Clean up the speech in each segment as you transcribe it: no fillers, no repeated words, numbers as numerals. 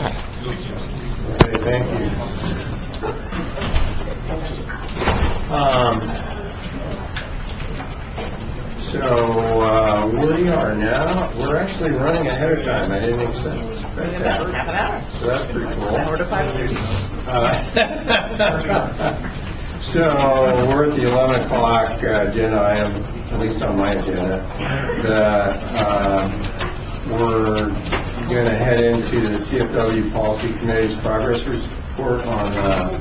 Okay, thank you. We are now, we're actually running ahead of time. I didn't expect that. Half an hour. So that's pretty cool. 4 to 5:30. So we're at the 11 o'clock agenda item, at least on my agenda. We're going to head into the CFW Policy Committee's progress report on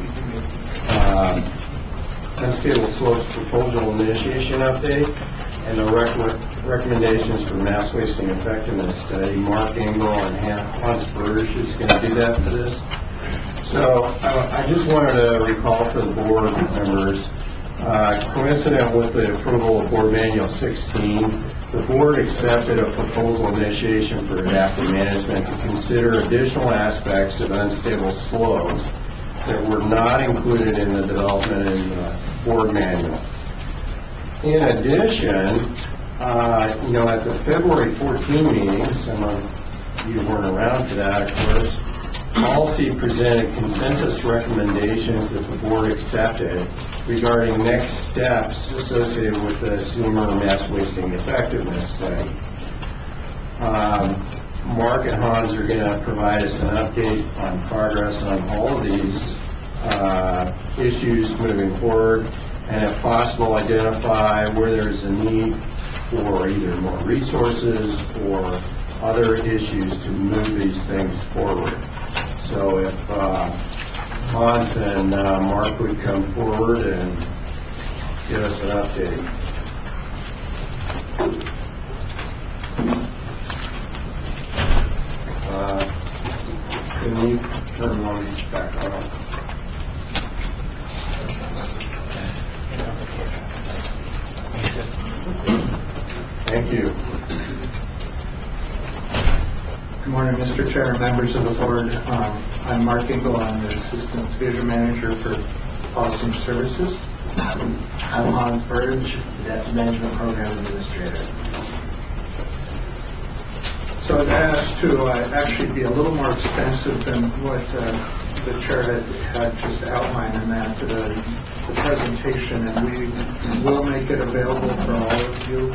unstable slopes proposal initiation update and the recommendations for mass wasting effectiveness study. Mark Engel and Hans Burge is going to do that for this. So I just wanted to recall for the board members, coincident with the approval of Board Manual 16, the board accepted a proposal initiation for adaptive management to consider additional aspects of unstable slopes that were not included in the development in the board manual. In addition, at the February 14 meeting, some of you weren't around for that, of course, Policy presented consensus recommendations that the board accepted regarding next steps associated with the SEMER mass wasting effectiveness study. Mark and Hans are going to provide us an update on progress on all of these issues moving forward, and if possible identify where there's a need for either more resources or other issues to move these things forward. So if Hans and Mark would come forward and give us an update. Can you turn one back on? Thank you. Good morning, Mr. Chair and members of the board. I'm Mark Engel. I'm the Assistant Division Manager for Policy and Services. I'm Hans Burge, Adaptive Management Program Administrator. So I was asked to actually be a little more extensive than what the chair had just outlined in that the presentation, and we will make it available for all of you.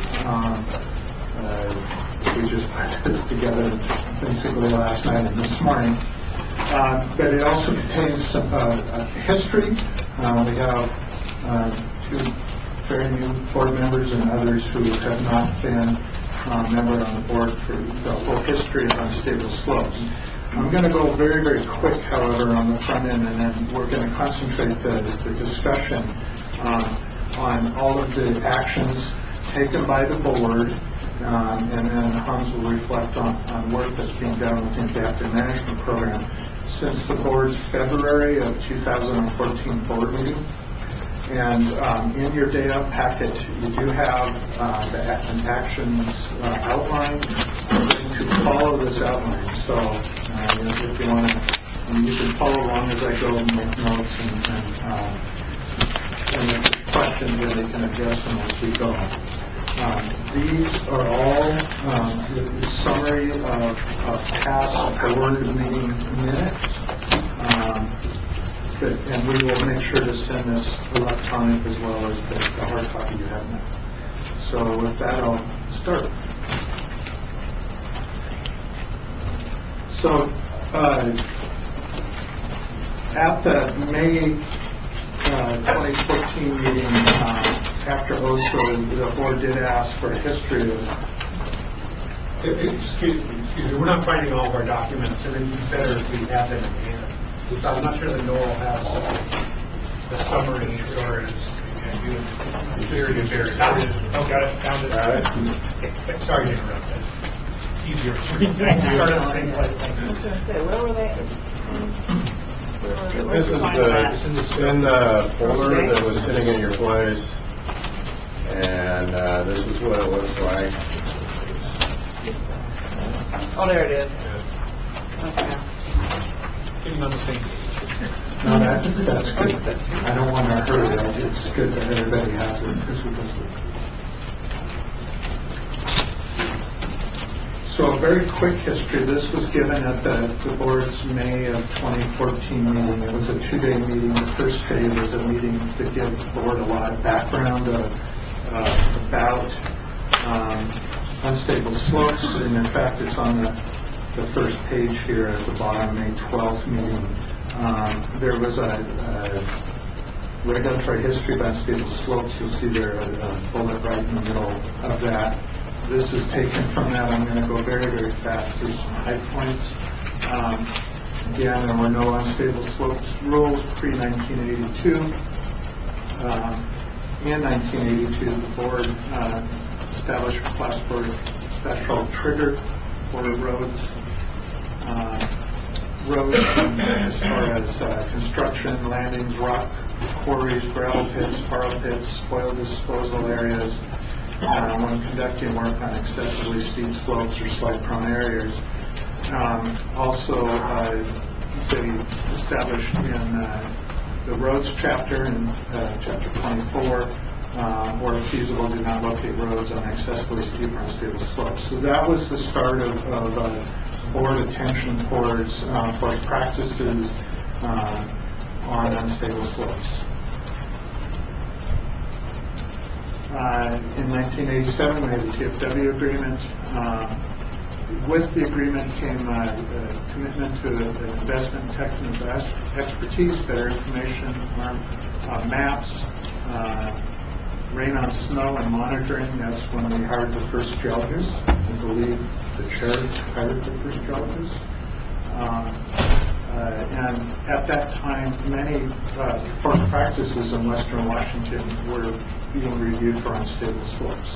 We just put this together basically last night and this morning. But it also contains some history. We have two very new board members and others who have not been a member on the board for the whole history of unstable slopes. I'm going to go very, very quick, however, on the front end, and then we're going to concentrate the discussion on all of the actions taken by the board, and then Hans will reflect on work that's being done within the Adaptive Management Program since the board's February of 2014 board meeting. And in your data packet, you do have an actions outline. I'm going to follow this outline. So if you want to, you can follow along as I go and make notes, and if there's questions, then they can address them as we go. These are all the summary of past board meeting minutes. And we will make sure to send this electronic as well as the hard copy you have now. So with that, I'll start. So at the May 2014 meeting, after OSO, the board did ask for a history of... Excuse me, we're not finding all of our documents, and it'd be better if we had them in hand. So I'm not sure that Noel has the summary or his theory of variance. Found it. Oh, got it. Found it. Okay. Sorry to interrupt. It's easier for me. I started the same place. I was going to say, where were they? This is in the folder that was sitting in your place, and this is what it looks like. Oh, there it is. Okay. Getting on the same page. No, that's good. I don't want to hurry it. It's good that everybody has it because we can. So a very quick history. This was given at the board's May of 2014 meeting. It was a 2-day meeting. The first day was a meeting to give the board a lot of background about unstable slopes. And in fact, it's on the first page here at the bottom, May 12th meeting. There was a regulatory history of unstable slopes. You'll see there a bullet right in the middle of that. This is taken from that. I'm going to go very, very fast through some high points. Again, there were no unstable slopes rules pre-1982. In 1982, the board established a class 4 special trigger for roads. As far as construction, landings, rock quarries, gravel pits, borrow pits, spoil disposal areas, when conducting work on excessively steep slopes or slide-prone areas. Also, they established in the roads chapter, in chapter 24, where feasible, do not locate roads on excessively steep or unstable slopes. So that was the start of board attention towards forest practices on unstable slopes. In 1987, we had the TFW agreement. With the agreement came a commitment to an investment in technical expertise, better information, maps, rain on snow and monitoring. That's when we hired the first geologist. I believe the chair hired the first geologist. And at that time, many forest practices in western Washington were being reviewed for unstable slopes.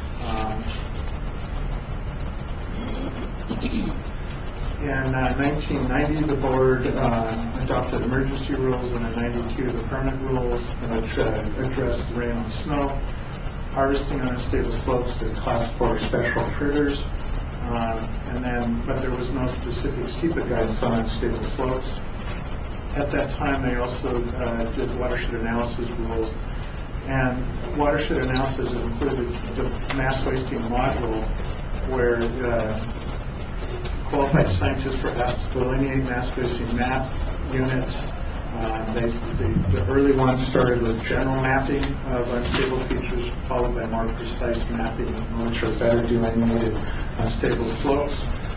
In 1990, the board adopted emergency rules, and in 92, the permit rules, which addressed rain on snow, harvesting on unstable slopes, the class 4 special triggers, but there was no specific SEPA guidance on unstable slopes. At that time, they also did watershed analysis rules, and watershed analysis included the mass wasting module, where qualified scientists were asked to delineate mass wasting map units. The early ones started with general mapping of unstable features, followed by more precise mapping, which are better delineated unstable slopes.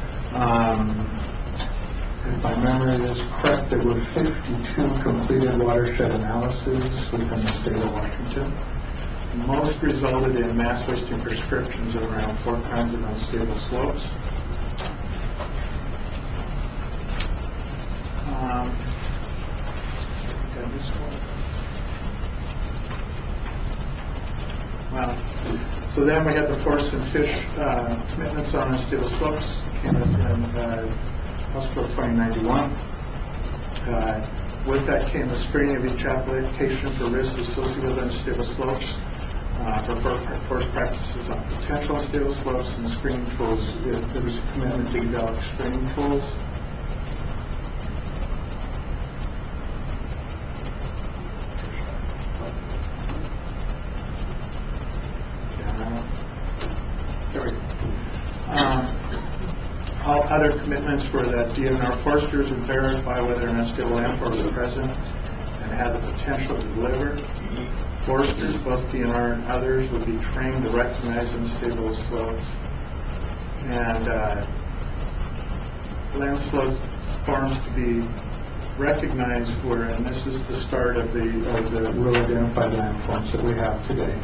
If my memory is correct, there were 52 completed watershed analyses within the state of Washington. Most resulted in mass wasting prescriptions of around 4 kinds of unstable slopes. So then we had the forest and fish commitments on unstable slopes, came within House Bill 2091. With that came the screening of each application for risks associated with unstable slopes, for forest practices on potential unstable slopes, and screening tools. There was a commitment to develop screening tools. All other commitments were that DNR foresters would verify whether an unstable landform was present and had the potential to deliver. Foresters, both DNR and others, would be trained to recognize unstable slopes. And land slope forms to be recognized were, and this is the start of the rural identified landforms that we have today.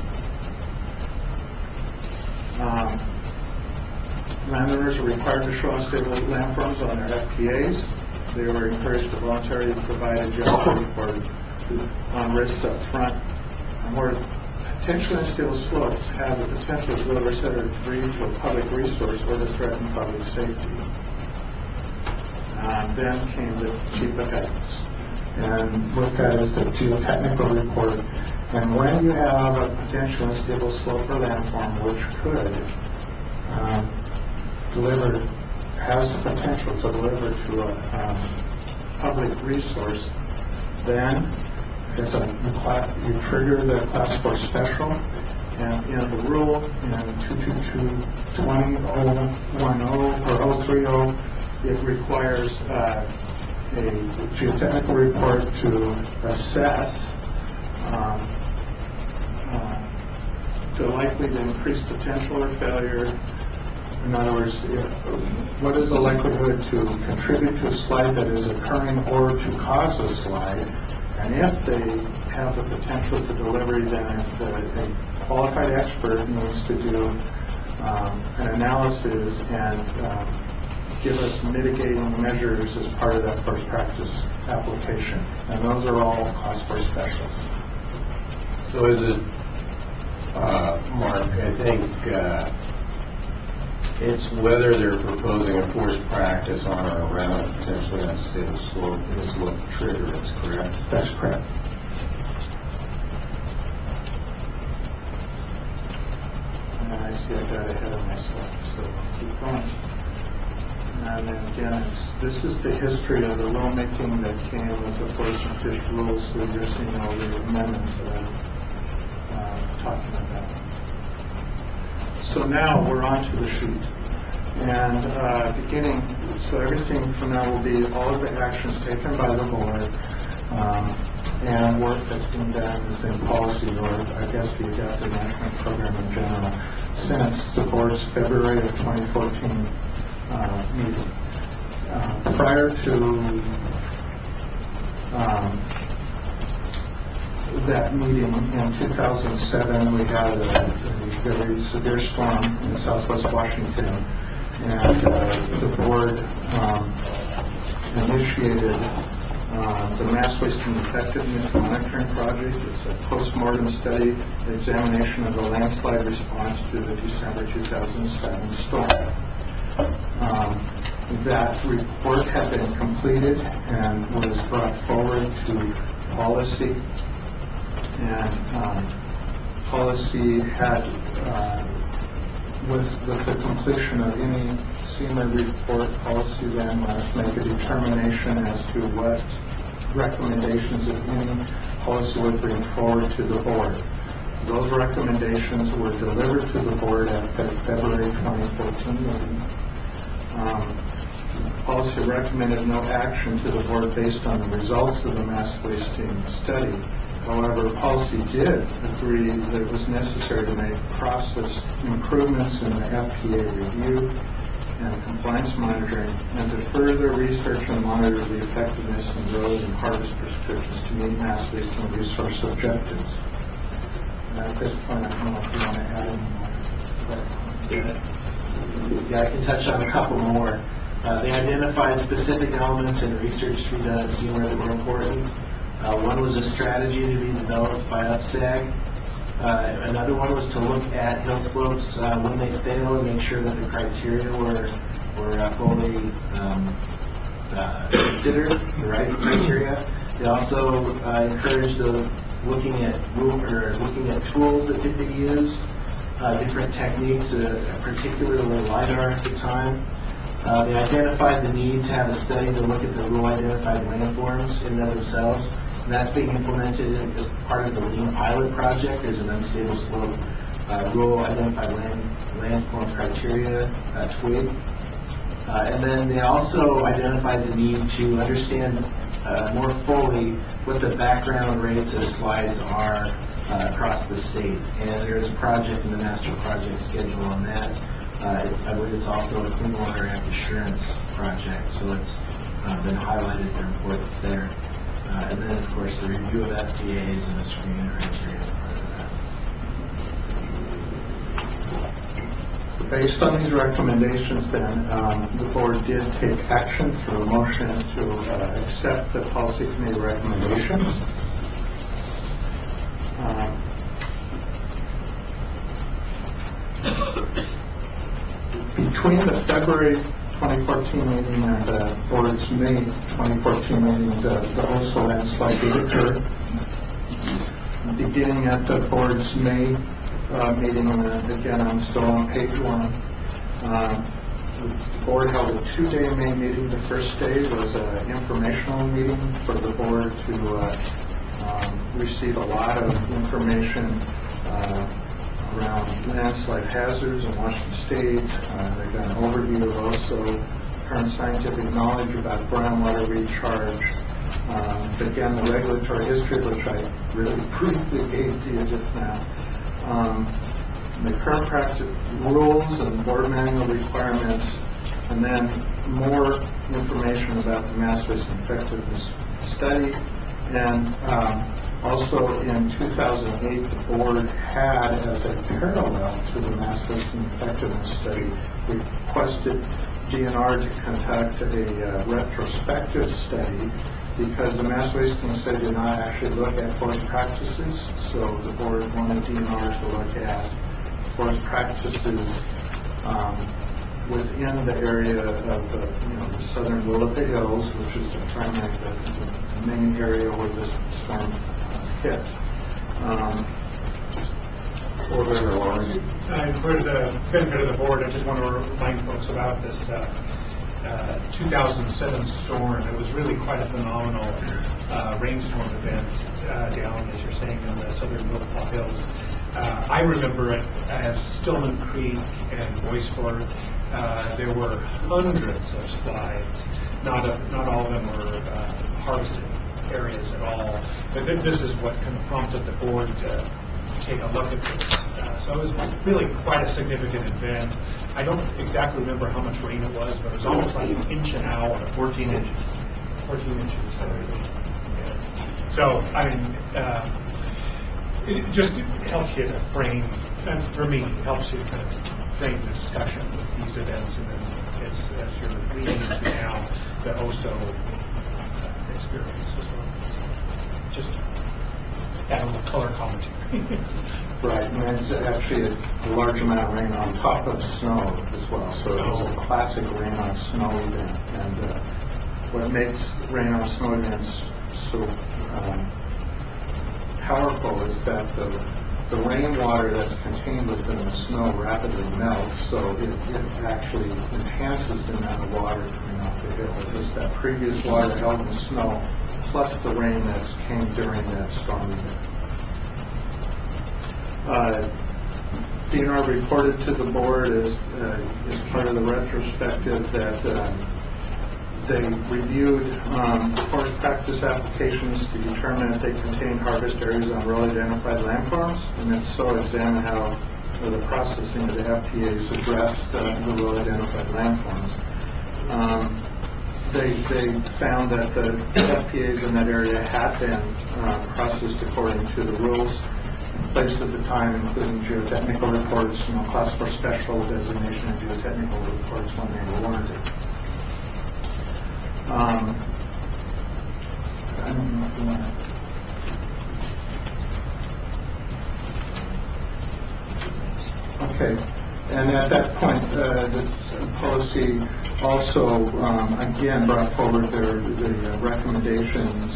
Landowners are required to show unstable landforms on their FPAs. They were encouraged to voluntarily provide a geology report on risks up front, and where potentially unstable slopes have the potential to deliver set or debris to a public resource or to threaten public safety. Then came the SEPA guidance, and with that is the geotechnical report. And when you have a potential unstable slope or landform which could has the potential to deliver to a public resource, then you trigger the class 4 special, And in the rule, in 2222010 or 030, it requires a geotechnical report to assess the likely to increase potential or failure. In other words, what is the likelihood to contribute to a slide that is occurring or to cause a slide? And if they have the potential to deliver, then a qualified expert needs to do an analysis and give us mitigating measures as part of that first practice application. And those are all cost for specialists. So is it, Mark, I think it's whether they're proposing a forced practice on or around a potentially unstable slope is what the trigger is, correct? That's correct. And I see I got ahead of myself, so I'll keep going. And then again, this is the history of the rulemaking that came with the Force and Fish rules, so you're seeing all the amendments that I'm talking about. So now we're on to the sheet. And so everything from now will be all of the actions taken by the board and work that's been done within policy, or I guess the adaptive management program in general, since the board's February of 2014 meeting. Prior to that meeting in 2007, we had a very severe storm in southwest Washington, and the board initiated the Mass Waste and Effectiveness Monitoring Project. It's a post-mortem study examination of the landslide response to the December 2007 storm. That report had been completed and was brought forward to policy, and policy had, with the completion of any SEMA report, policy then must make a determination as to what recommendations, if any, policy would bring forward to the board. Those recommendations were delivered to the board at the February 2014 meeting. Policy recommended no action to the board based on the results of the mass wasting study. However, policy did agree that it was necessary to make process improvements in the FPA review and compliance monitoring, and to further research and monitor the effectiveness of road and harvest restrictions to meet mass wasting resource objectives. And at this point, I don't know if you want to add any more. Yeah, I can touch on a couple more. They identified specific elements in research to be done at SEMA that were important. One was a strategy to be developed by UPSAG. Another one was to look at hill slopes when they fail and make sure that the criteria were fully considered, the right criteria. They also encouraged looking at tools that could be used, different techniques, particularly LiDAR at the time. They identified the need to have a study to look at the rule-identified landforms in and of themselves, and that's being implemented as part of the Lean Pilot project. There's an unstable slope rule-identified landforms criteria, TWIG. And then they also identified the need to understand more fully what the background rates of slides are across the state. And there's a project in the master project schedule on that. I believe it's also a Clean Water Act assurance project, so it's been highlighted for importance there. And then, of course, the review of FPAs and the screening criteria is part of that. Based on these recommendations, then, the board did take action through a motion to accept the policy committee recommendations. Between the February 2014 meeting and the board's May 2014 meeting, the Oso landslide did occur. Beginning at the board's May meeting, again, I'm still on page 1. The board held a 2-day May meeting. The first day was an informational meeting for the board to receive a lot of information around landslide hazards in Washington State. They've got an overview of also current scientific knowledge about groundwater recharge. Again, the regulatory history, which I really briefly gave to you just now. The current practice rules and board manual requirements, and then more information about the mass waste effectiveness study. And also in 2008, the board had, as a parallel to the mass waste effectiveness study, requested DNR to conduct a retrospective study because the mass waste study did not actually look at forest practices. So the board wanted DNR to look at forest practices within the area of the southern Willapa Hills, which is the main area where this storm hit. For the benefit of the board, I just want to remind folks about this 2007 storm. It was really quite a phenomenal rainstorm event down, as you're saying, in the southern Willapa Hills. I remember it as Stillman Creek and Boysport. There were hundreds of slides. Not all of them were harvested areas at all. But this is what kind of prompted the board to take a look at this. So it was really quite a significant event. I don't exactly remember how much rain it was, but it was almost like an inch an hour. 14 inches. 14 inches. So, I mean, it just helps you to frame, and for me, it helps you to kind of frame the discussion with these events, and then as you're leading into now, the OSO experience as well. So just add a little color commentary. Right, and there's actually a large amount of rain on top of snow as well. So it was a classic rain on snow event. And what makes rain on snow events so powerful is that the rainwater that's contained within the snow rapidly melts, so it actually enhances the amount of water coming off the hill. It was that previous water held in the snow plus the rain that came during that storm event. DNR reported to the board as part of the retrospective that they reviewed forest practice applications to determine if they contain harvest areas on well-identified landforms, and if so, examine how the processing of the FPAs addressed the well-identified landforms. They found that the FPAs in that area had been processed according to the rules in place at the time, including geotechnical reports, class for special designation and geotechnical reports when they were warranted. I don't know if you want to. Okay. And at that point, the policy also, again, brought forward the recommendations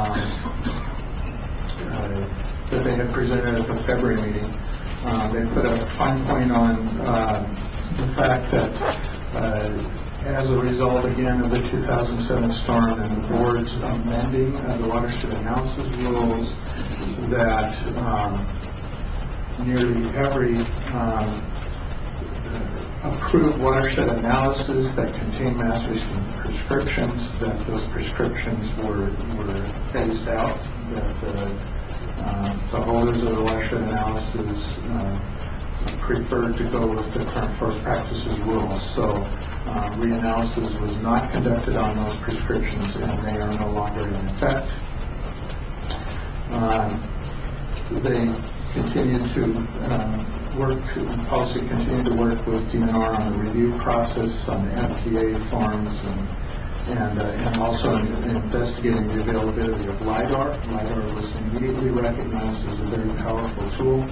that they had presented at the February meeting. They put a fine point on the fact that as a result, again, of the 2007 storm and the board's amending the watershed analysis rules, that nearly every approved watershed analysis that contained mass waste prescriptions, that those prescriptions were phased out, that the holders of the watershed analysis preferred to go with the current forest practices rules. So reanalysis was not conducted on those prescriptions, and they are no longer in effect. They continued to work, policy continued to work with DNR on the review process on the FTA forms, and also investigating the availability of LIDAR. LIDAR was immediately recognized as a very powerful tool.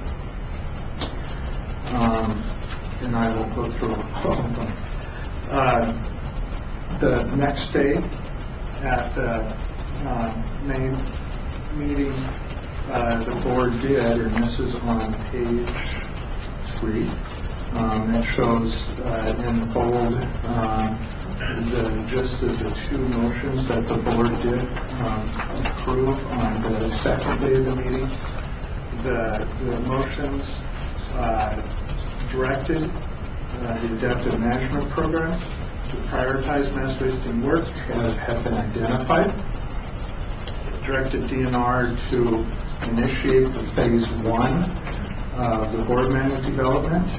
And I will go through all of them. The next day at the May meeting, the board did, and this is on page 3, it shows in bold the gist of the 2 motions that the board did approve on the second day of the meeting. The motions directed the adaptive management program to prioritize mass wasting work as had been identified, directed DNR to initiate the phase 1 of the board manual development,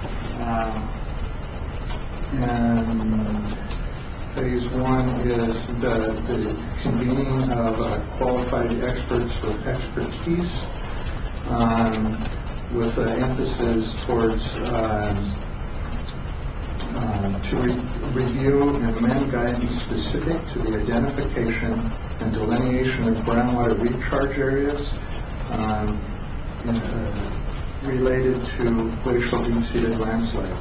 and phase 1 is the convening of qualified experts with expertise, with an emphasis towards to review and amend guidance specific to the identification and delineation of groundwater recharge areas related to glacial deep-seated landslides.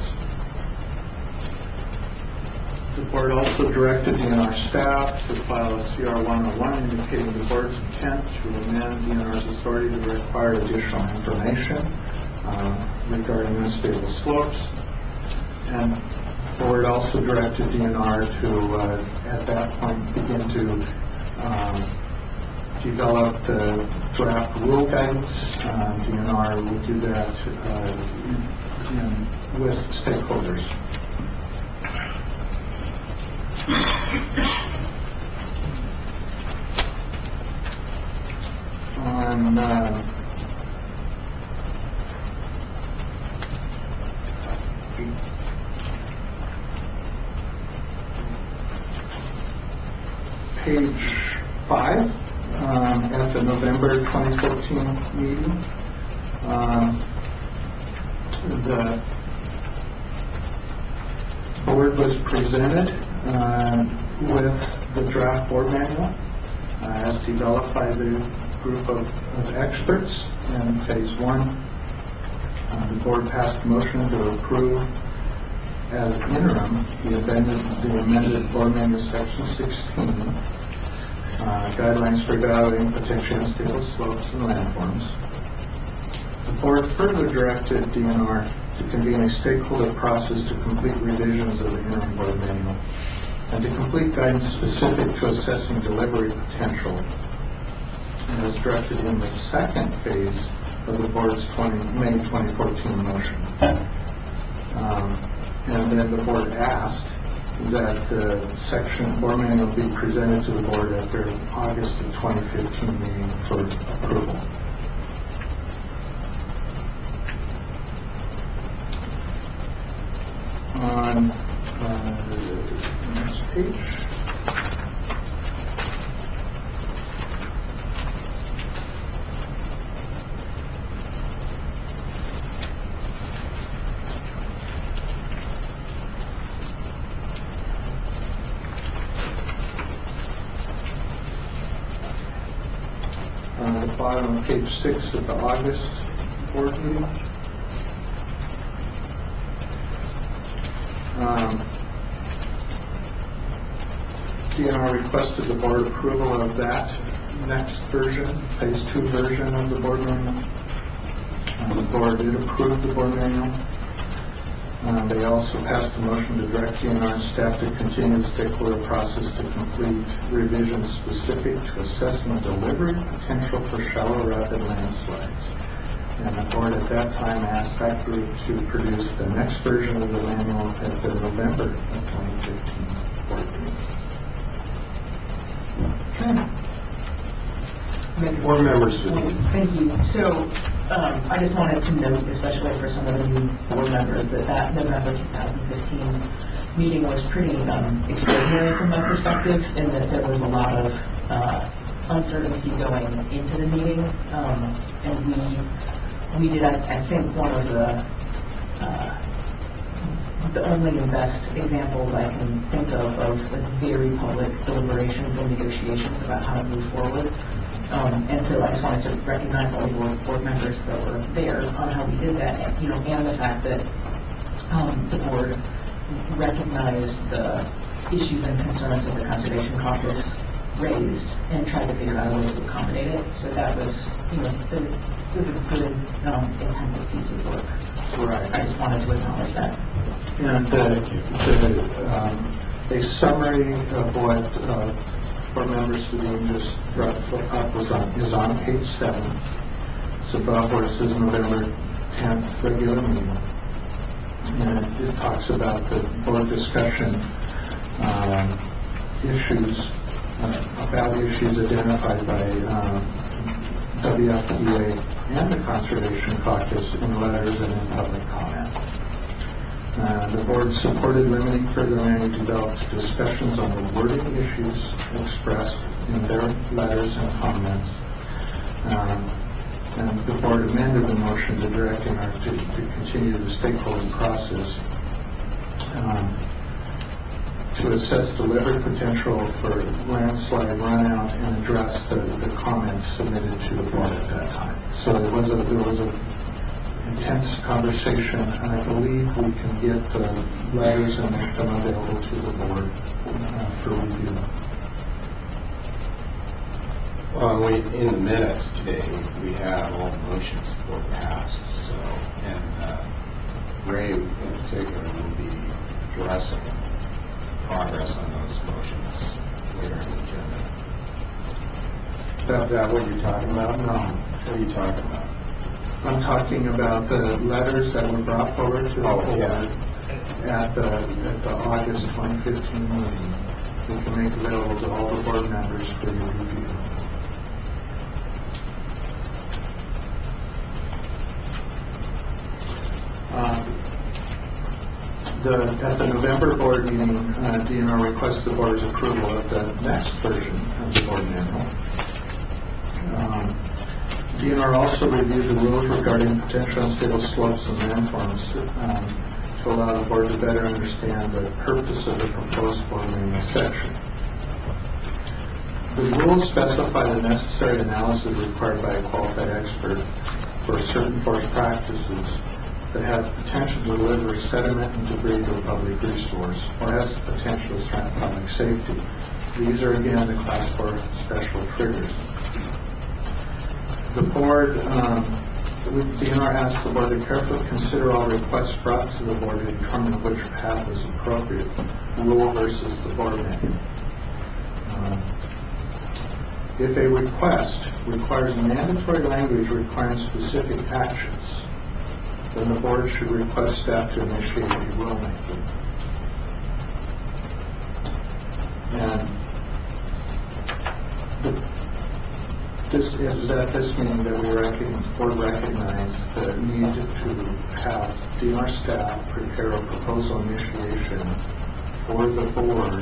The board also directed DNR staff to file a CR 101 indicating the board's intent to amend DNR's authority to require additional information regarding unstable slopes. And the board also directed DNR to, at that point, begin to develop the draft rule guidance. DNR will do that with stakeholders. On page 5, at the November 2014 meeting, the board was presented with the draft board manual as developed by the group of experts in phase 1. The board passed a motion to approve as interim the amended board manual section 16, guidelines for evaluating potentially unstable slopes and landforms. The board further directed DNR to convene a stakeholder process to complete revisions of the interim board manual and to complete guidance specific to assessing delivery potential, as directed in the second phase of the board's May 2014 motion. And then the board asked that the section board manual be presented to the board at their August of 2015 meeting for approval. On the next page. On the bottom of page 6 of the August board meeting. DNR requested the board approval of that next version, phase 2 version of the board manual. The board did approve the board manual. They also passed a motion to direct DNR staff to continue the stakeholder process to complete revisions specific to assessing delivery potential for shallow rapid landslides. And the board at that time asked that group to produce the next version of the manual at the November of 2015 board meeting. Board members. Thank you. So, I just wanted to note, especially for some of the new board members, that November 2015 meeting was pretty extraordinary from my perspective, in that there was a lot of uncertainty going into the meeting, and we did, I think, one of the only and best examples I can think of like very public deliberations and negotiations about how to move forward. And so I just wanted to recognize all the board members that were there on how we did that, and the fact that the board recognized the issues and concerns that the Conservation Caucus raised and tried to figure out a way to accommodate it. So that was, it was a good, intensive piece of work. Right. I just wanted to acknowledge that. And a summary of what board member Sedin just brought up is on page 7. It's above where it says November 10th regular meeting. And it talks about the board discussion issues, about issues identified by WFPA and the Conservation Caucus in letters and in public comment. The board supported limiting further land use development to discussions on the wording issues expressed in their letters and comments. And the board amended the motion to direct NR to continue the stakeholder process to assess delivered potential for landslide runout and address the comments submitted to the board at that time. So there was a intense conversation, and I believe we can get the letters and make them available to the board for review. In the minutes today, we have all the motions were passed, so, and Ray in particular will be addressing progress on those motions later in the agenda. Is that what you're talking about? No. What are you talking about? I'm talking about the letters that were brought forward to the board at the August 2015 meeting. We can make available to all the board members for your review. At the November board meeting, DNR requested the board's approval of the next version of the board manual. DNR also reviewed the rules regarding potential unstable slopes and landforms to allow the board to better understand the purpose of the proposed board manual section. The rules specify the necessary analysis required by a qualified expert for certain forest practices that have the potential to deliver sediment and debris to a public resource or has the potential to threaten public safety. These are again the Class 4 special triggers. The board, DNR asked the board to carefully consider all requests brought to the board to determine which path is appropriate, rule versus the board manual. If a request requires mandatory language requiring specific actions, then the board should request staff to initiate a rulemaking. And this is at this meeting that the board recognized the need to have DNR staff prepare a proposal initiation for the board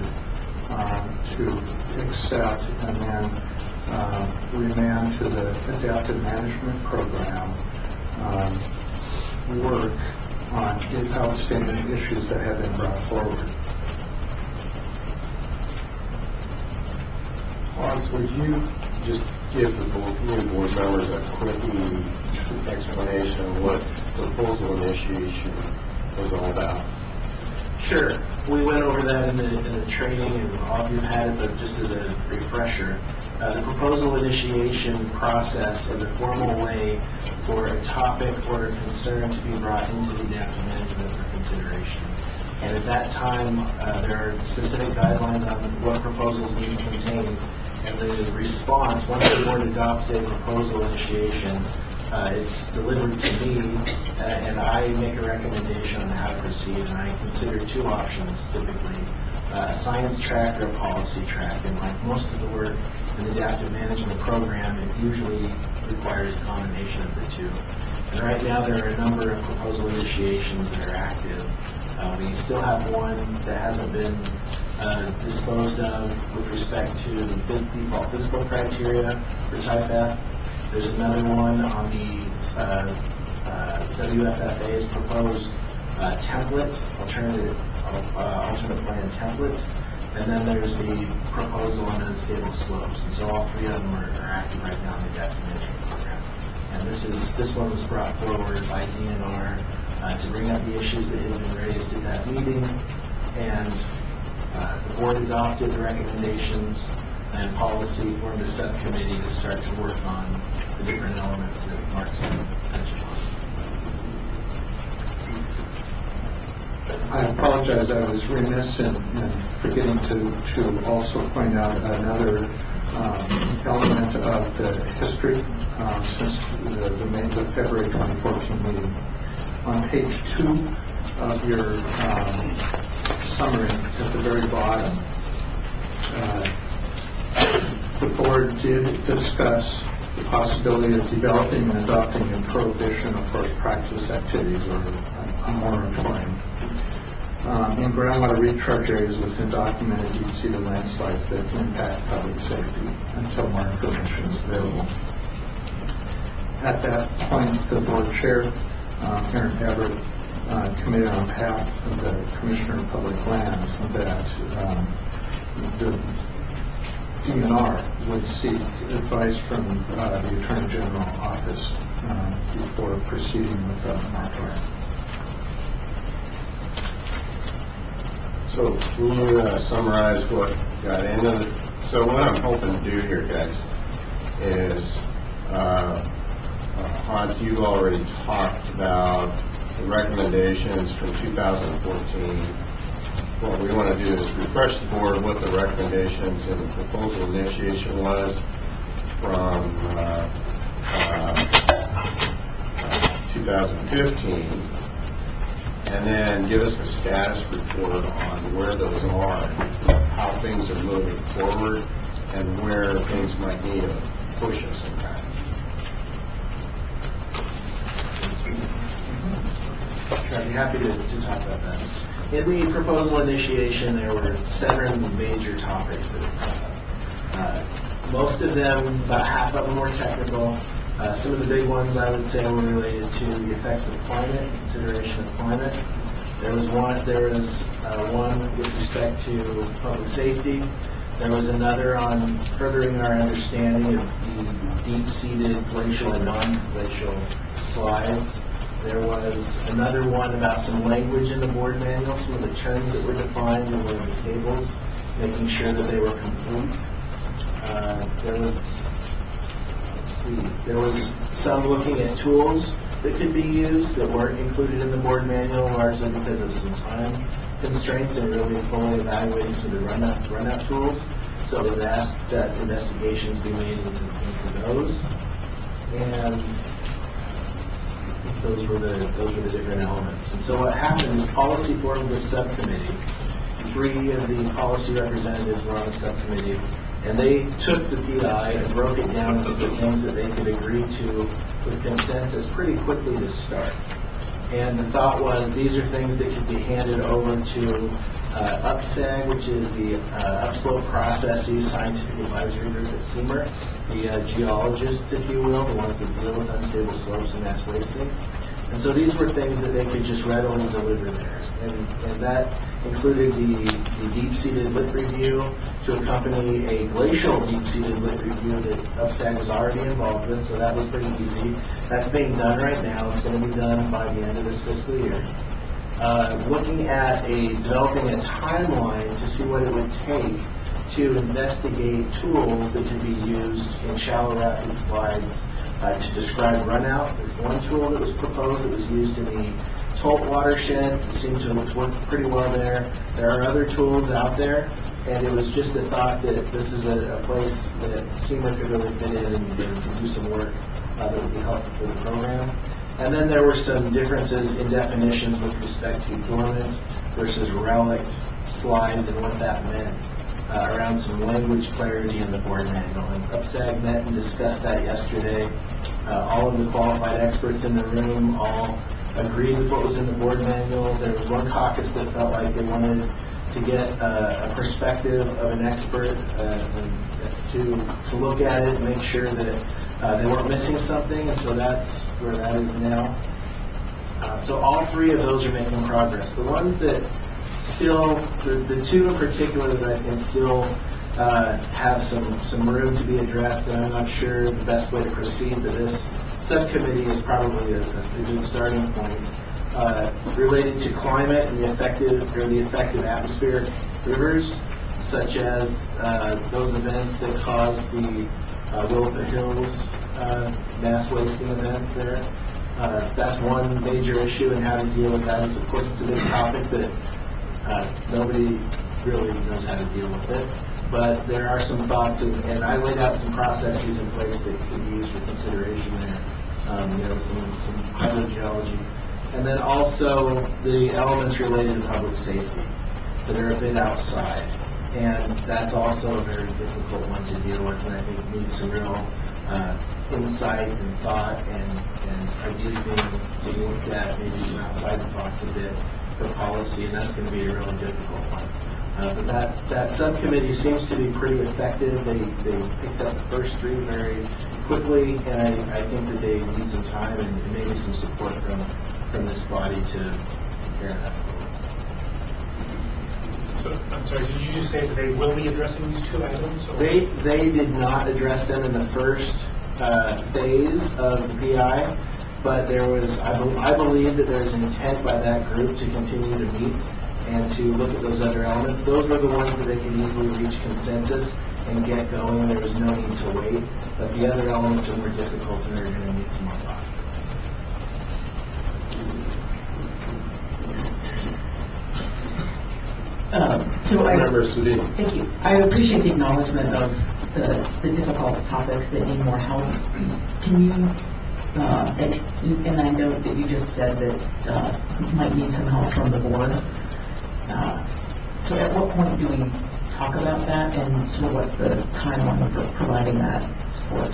to accept and then remand to the adaptive management program work on outstanding issues that have been brought forward. Hans, would you just give the new board members a quick explanation of what proposal initiation was all about? Sure. We went over that in the training, and all of you had it, but just as a refresher, the proposal initiation process is a formal way for a topic or a concern to be brought into the adaptive management for consideration. And at that time, there are specific guidelines on what proposals need to contain. And the response, once the board adopts a proposal initiation, it's delivered to me, and I make a recommendation on how to proceed. And I consider two options typically: a science track or a policy track. And like most of the work in the adaptive management program, it usually requires a combination of the two. And right now, there are a number of proposal initiations that are active. We still have one that hasn't been disposed of with respect to default physical criteria for Type F. There's another one on the WFFA's proposed template, alternate plan template, and then there's the proposal on unstable slopes. And so all three of them are active right now in the adaptive management program. And this one was brought forward by DNR to bring up the issues that had been raised at that meeting, and the board adopted the recommendations, and policy formed a subcommittee to start to work on the different elements that Mark's mentioned on. I apologize, I was remiss in forgetting to also point out another element of the history since the February 2014 meeting. On page 2 of your summary, at the very bottom, the board did discuss the possibility of developing and adopting a prohibition of forced practice activities, or a moratorium, in groundwater recharge areas with undocumented deep-seated landslides that impact public safety until more information is available. At that point, the board chair, Aaron Everett, committed on behalf of the Commissioner of Public Lands that the DNR would seek advice from the Attorney General office before proceeding with the moratorium. So can you summarize what got into it? So what I'm hoping to do here, guys, is Hans, you've already talked about the recommendations from 2014. What we want to do is refresh the board what the recommendations in the proposal initiation was from 2015, and then give us a status report on where those are, how things are moving forward, and where things might need to push us in that. I'd be happy to talk about that. In the proposal initiation, there were 7 major topics that were come up. Most of them, about half of them, were technical. Some of the big ones, I would say, were related to the effects of climate, consideration of climate. There was one with respect to public safety. There was another on furthering our understanding of the deep-seated glacial and non-glacial slides. There was another one about some language in the board manual, some of the terms that were defined in one of the tables, making sure that they were complete. There was some looking at tools that could be used that weren't included in the board manual, largely because of some time constraints and really fully evaluating some of the run-out tools. So it was asked that investigations be made into those. And those were the different elements. And so what happened is policy formed this subcommittee. 3 of the policy representatives were on the subcommittee, and they took the PI and broke it down into the things that they could agree to with consensus pretty quickly to start. And the thought was these are things that could be handed over to UPSAG, which is the Upslope Processes Scientific Advisory Group at CMER, the geologists, if you will, the ones that deal with unstable slopes and mass wasting. And so these were things that they could just readily deliver there. And that included the deep-seated lit review to accompany a glacial deep-seated lit review that UPSAG was already involved with, so that was pretty easy. That's being done right now. It's going to be done by the end of this fiscal year. Looking at developing a timeline to see what it would take to investigate tools that can be used in shallow rapid slides to describe runout. There's one tool that was proposed that was used in the Tolt watershed. It seemed to work pretty well there. There are other tools out there, and it was just a thought that this is a place that CMER could really fit in and do some work that would be helpful for the program. And then there were some differences in definitions with respect to dormant versus relict slides and what that meant around some language clarity in the board manual. And UPSAG met and discussed that yesterday. All of the qualified experts in the room all agreed with what was in the board manual. There was one caucus that felt like they wanted to get a perspective of an expert to look at it and make sure that they weren't missing something, and so that's where that is now. So all 3 of those are making progress. The ones that still, the 2 in particular that I think still have some room to be addressed, and I'm not sure the best way to proceed, but this subcommittee is probably a good starting point, related to climate and the effective atmospheric rivers, such as those events that cause the Willapa Hills mass wasting events there. That's one major issue, and how to deal with that is, of course, it's a big topic that nobody really knows how to deal with it. But there are some thoughts, and I laid out some processes in place that could be used for consideration there. Some hydrogeology. And then also the elements related to public safety that are a bit outside. And that's also a very difficult one to deal with, and I think needs some real insight and thought and ideas being looked at maybe even outside the box a bit for policy, and that's going to be a really difficult one. But that subcommittee seems to be pretty effective. They picked up the first three very quickly, and I think that they need some time and maybe some support from this body to prepare that. So, I'm sorry, did you just say that they will be addressing these two items? Or? They did not address them in the first phase of the PI, but there was, I believe that there's intent by that group to continue to meet and to look at those other elements. Those were the ones that they could easily reach consensus and get going. There was no need to wait, but the other elements are more difficult and are going to need some more thought. Thank you. I appreciate the acknowledgement of the difficult topics that need more help. Can you, and I know that you just said that you might need some help from the board. So at what point do we talk about that, and sort of what's the timeline for providing that support?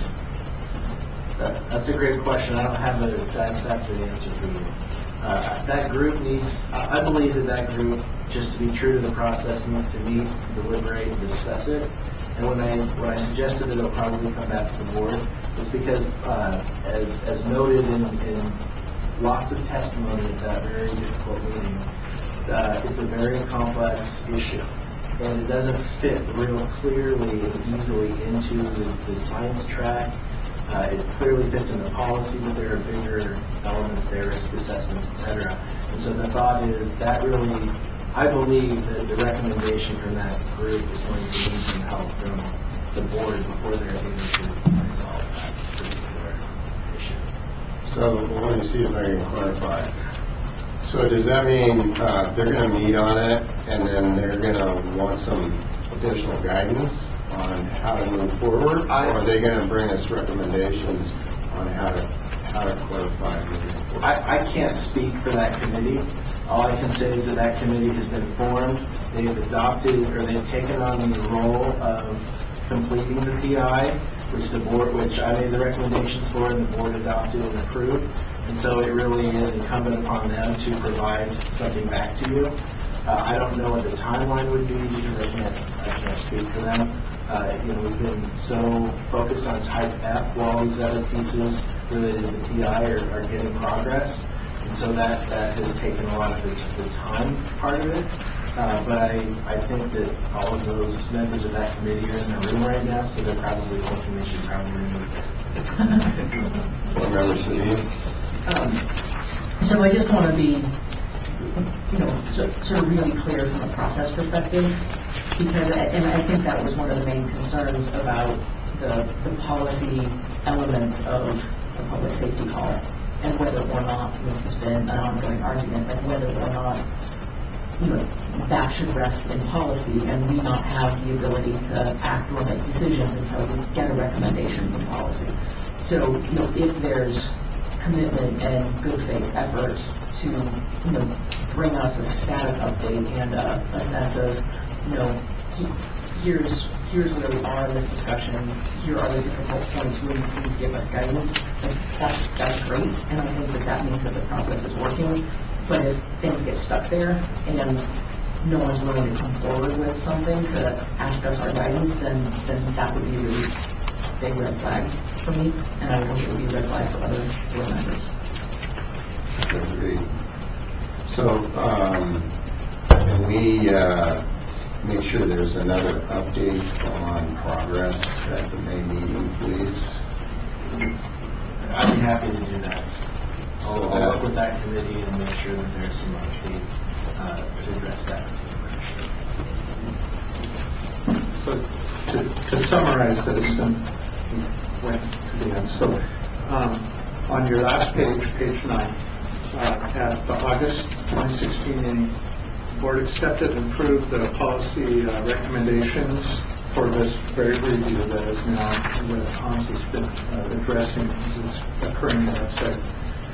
That's a great question. I don't have a satisfactory answer for you. That group needs, I believe that group, just to be true to the process, needs to meet, deliberate, and discuss it. And when I suggested that it'll probably come back to the board, it's because, as noted in lots of testimony at that very difficult meeting, it's a very complex issue. And it doesn't fit real clearly and easily into the science track. It clearly fits in the policy, but there are bigger elements there, risk assessments, etc. And so the thought is that really, I believe that the recommendation from that group is going to need some help from the board before they're able to resolve that particular issue. So let me see if I can clarify. So does that mean they're going to meet on it, and then they're going to want some additional guidance on how to move forward, or are they going to bring us recommendations on how to clarify moving forward? I can't speak for that committee. All I can say is that committee has been formed. They have adopted, or they've taken on the role of completing the PI, which I made the recommendations for, and the board adopted and approved. And so it really is incumbent upon them to provide something back to you. I don't know what the timeline would be because I can't speak for them. We've been so focused on type F while these other pieces related to the PI are getting progress. And so that has taken a lot of the time part of it. But I think that all of those members of that committee are in the room right now, so they're probably thinking we should probably move it. Board Member Sadie? So I just want to be, sort of really clear from a process perspective, because, and I think that was one of the main concerns about the policy elements of the public safety call, and whether or not, this has been an ongoing argument, like whether or not, that should rest in policy and we not have the ability to act or make decisions until we get a recommendation from policy. So, if there's commitment and good faith effort to, bring us a status update and a sense of, here's where we are in this discussion, here are the difficult points, will you please give us guidance? Like, that's great, and I think that means that the process is working. But if things get stuck there and no one's willing to come forward with something to ask us our guidance, then that would be a really big red flag for me, and I would hope it would be a red flag for other board members. Agreed. So, can we make sure there's another update on progress at the May meeting, please? I'd be happy to do that. I'll work with that committee and make sure that there's some update to address that particular issue. So to summarize this, and we went to the end. So on your last page, page 9, at the August 2016 meeting, the board accepted and approved the policy recommendations for this very review that is now, that Hans has been addressing, is occurring at that site.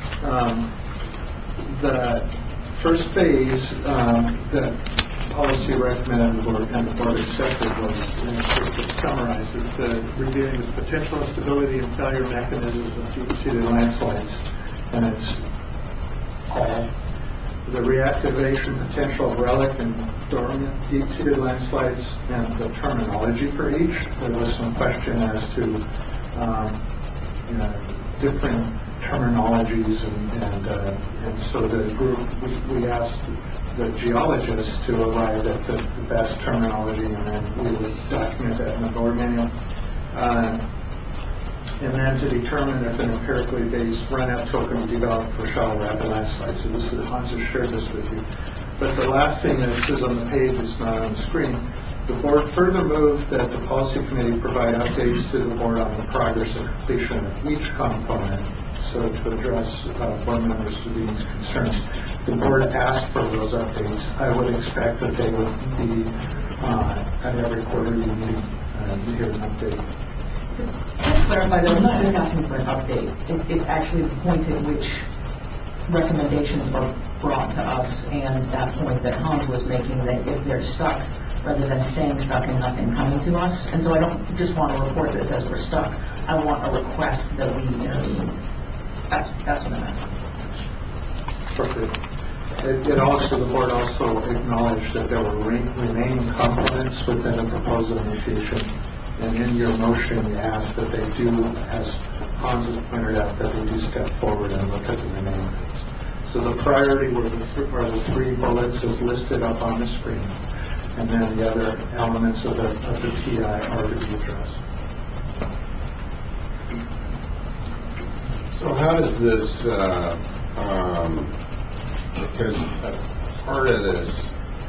The first phase that policy recommended and the board accepted was, it summarizes the reviewing the potential instability and failure mechanisms of deep-seated landslides, and it's all the reactivation potential of relic and dormant deep-seated landslides and the terminology for each. There was some question as to different terminologies, and so the group, we asked the geologists to arrive at the best terminology, and then we would document that in the board manual. And then to determine if an empirically based run-out token would develop for shallow rapid landslides. So this is, Hans has shared this with you. But the last thing that says on the page is not on the screen. The board further moved that the policy committee provide updates to the board on the progress and completion of each component, so to address board members Savini's concerns. The board asked for those updates. I would expect that they would be at every quarterly meeting to hear an update. So, to clarify that I'm not just asking for an update. It's actually the point at which recommendations are brought to us, and that point that Hans was making, that if they're stuck, rather than staying stuck and nothing coming to us. And so I don't just want a report that says we're stuck. I want a request that we intervene. That's what I'm asking. Perfect. It also, the board also acknowledged that there were remaining components within the proposal initiation. And in your motion, you asked that they do, as Hans has pointed out, that they do step forward and look at the remaining things. So the priority were the three bullets as listed up on the screen. And then the other elements of the TI are to be addressed. So how does this, because part of this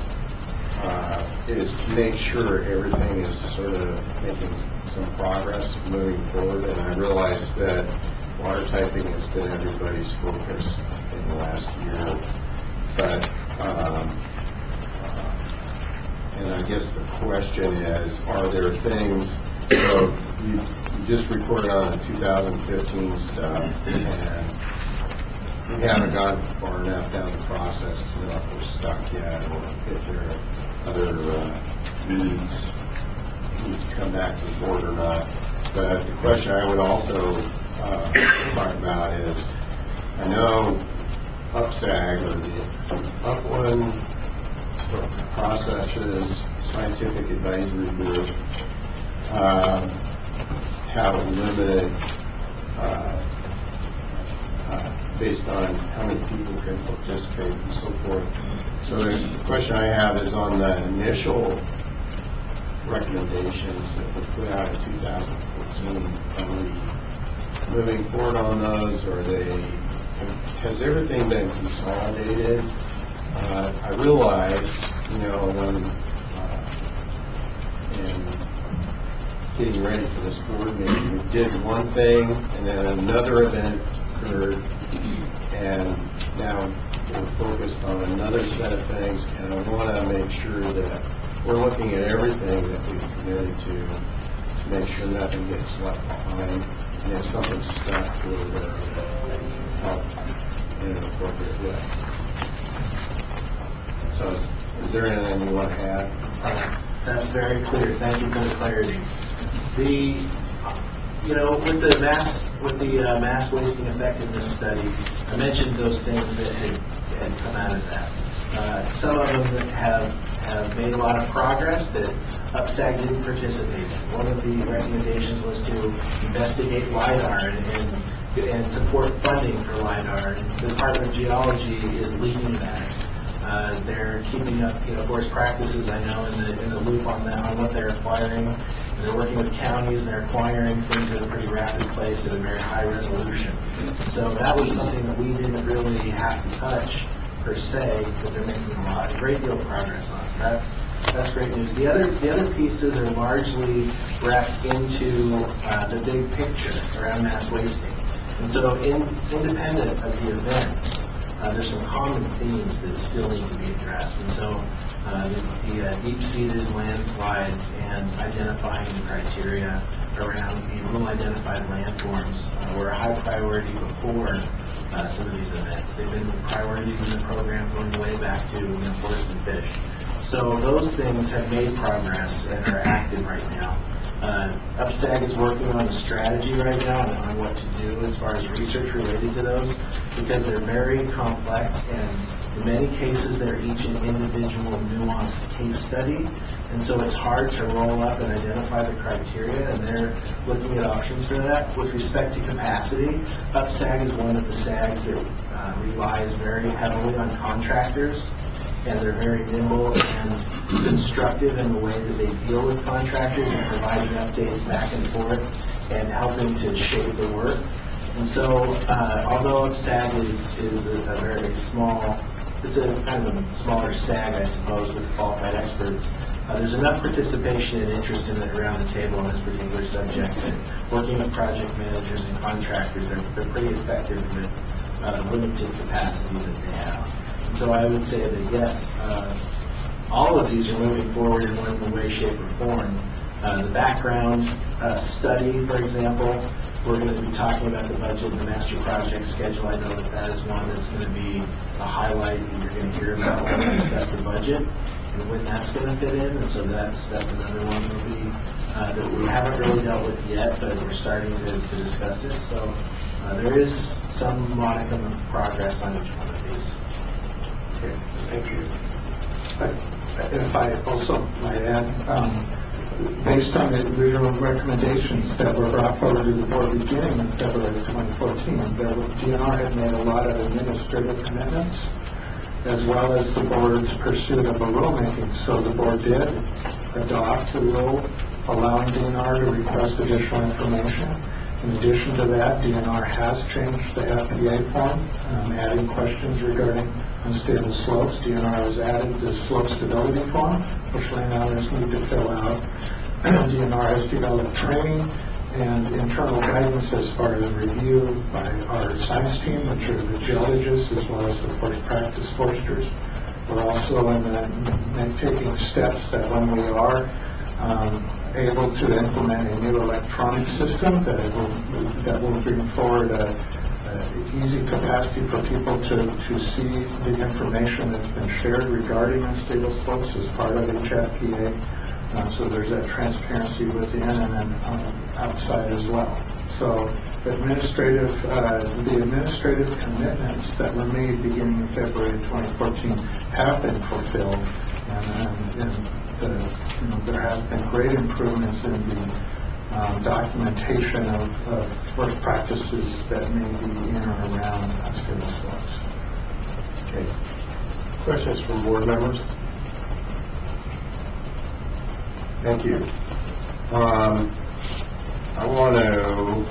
is to make sure everything is sort of making some progress moving forward, and I realize that water typing has been everybody's focus in the last year, but and I guess the question is, are there things, so you just reported on the 2015 stuff, and we haven't gotten far enough down the process to know if we're stuck yet, or if there are other needs to come back to the board or not. But the question I would also talk about is, I know UPSAG, or the Upland Processes Scientific Advisory Group, have a limited, based on how many people can participate and so forth. So the question I have is on the initial recommendations that were put out in 2014, are we moving forward on those, or has everything been consolidated? I realize, when in getting ready for this board meeting, we did one thing, and then another event occurred, and now we're focused on another set of things, and I want to make sure that we're looking at everything that we've committed to make sure nothing gets left behind, and if something's stuck, we're there to help in an appropriate way. So, is there anything you want to add? That's very clear. Thank you for the clarity. With the mass wasting effectiveness study, I mentioned those things that had come out of that. Some of them have made a lot of progress that UPSAG didn't participate in. One of the recommendations was to investigate LIDAR and support funding for LIDAR. The Department of Geology is leading that. They're keeping up, forest practices, I know, in the loop on that, on what they're acquiring. And they're working with counties, and they're acquiring things at a pretty rapid pace at a very high resolution. So that was something that we didn't really have to touch, per se, but they're making a great deal of progress on. So that's great news. The other pieces are largely wrapped into the big picture around mass wasting. And so independent of the events, there's some common themes that still need to be addressed. And so the deep-seated landslides and identifying the criteria around the unidentified landforms were a high priority before some of these events. They've been priorities in the program going way back to Forest and Fish. So those things have made progress and are active right now. UPSAG is working on a strategy right now on what to do as far as research related to those, because they're very complex, and in many cases they're each an individual nuanced case study, and so it's hard to roll up and identify the criteria, and they're looking at options for that. With respect to capacity, UPSAG is one of the SAGs that relies very heavily on contractors, and they're very nimble and constructive in the way that they deal with contractors and providing updates back and forth and helping to shape the work. And so, although SAG is a very small, it's a kind of a smaller SAG, I suppose, with qualified experts, there's enough participation and interest in it around the table on this particular subject that working with project managers and contractors, they're pretty effective with the limited capacity that they have. So I would say that yes, all of these are moving forward in one way, shape, or form. The background study, for example, we're going to be talking about the budget and the master project schedule. I know that that is one that's going to be a highlight that you're going to hear about when we discuss the budget and when that's going to fit in. And so that's another one that we haven't really dealt with yet, but we're starting to discuss it. So there is some modicum of progress on each one of these. Okay, thank you. If I also might add, based on the original recommendations that were brought forward to the board beginning in February 2014, DNR had made a lot of administrative commitments, as well as the board's pursuit of a rulemaking. So the board did adopt a rule allowing DNR to request additional information. In addition to that, DNR has changed the FPA form, adding questions regarding unstable slopes. DNR has added the slope stability form, which landowners need to fill out. DNR has developed training and internal guidance as far as review by our science team, which are the geologists, as well as the forest practice foresters. We're also taking steps that when we are able to implement a new electronic system that will bring forward easy capacity for people to see the information that's been shared regarding unstable slopes as part of HFPA. So there's that transparency within and then outside as well. So the administrative commitments that were made beginning in February 2014 have been fulfilled, and there has been great improvements in the documentation of forest practices that may be in or around unstable slopes. Okay. Questions from board members? Thank you. I want to,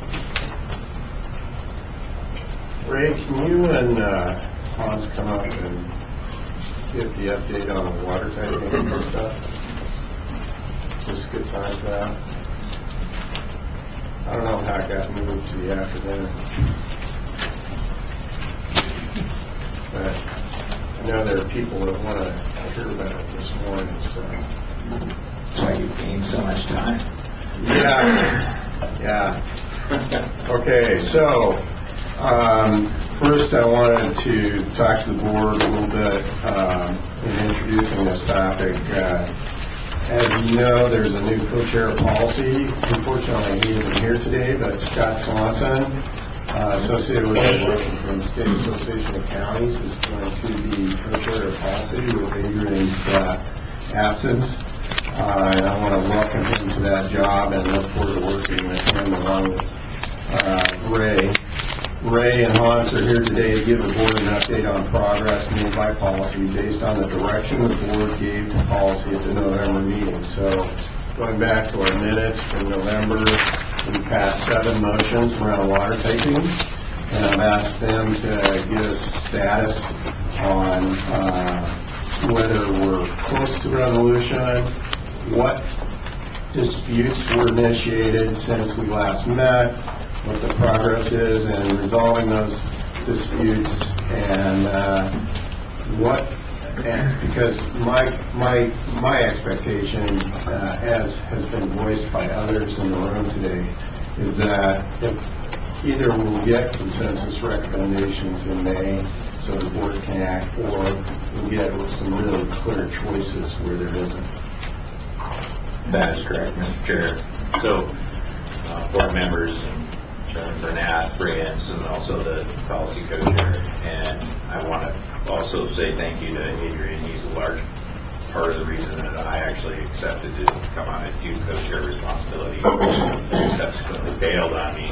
Ray, can you and Hans come up and get the update on the water typing and stuff? Is this a good time for that? I don't know how it got moved to the afternoon, but I know there are people that want to hear about it this morning, so. That's why you gained so much time. Yeah. Okay, so first I wanted to talk to the board a little bit in introducing this topic. As you know, there's a new co-chair policy. Unfortunately, he isn't here today, but Scott Swanson, associated with the working from State Association of Counties, is going to be co-chair of policy with Adrian's absence. And I want to welcome him to that job and look forward to working with him along with Ray. Ray and Hans are here today to give the board an update on progress made by policy based on the direction the board gave to policy at the November meeting. So going back to our minutes from November, we passed 7 motions around water taking, and I've asked them to give us status on whether we're close to resolution, what disputes were initiated since we last met, what the progress is in resolving those disputes and because my expectation, as has been voiced by others in the room today, is that if either we'll get consensus recommendations in May so the board can act, or we'll get some really clear choices where there isn't. That is correct, Mr. Chair. So, board members and Chairman Bernath, Brians, and also the policy co-chair, and I want to also say thank you to Adrian. He's a large part of the reason that I actually accepted to come on and do co-chair responsibility. He subsequently bailed on me.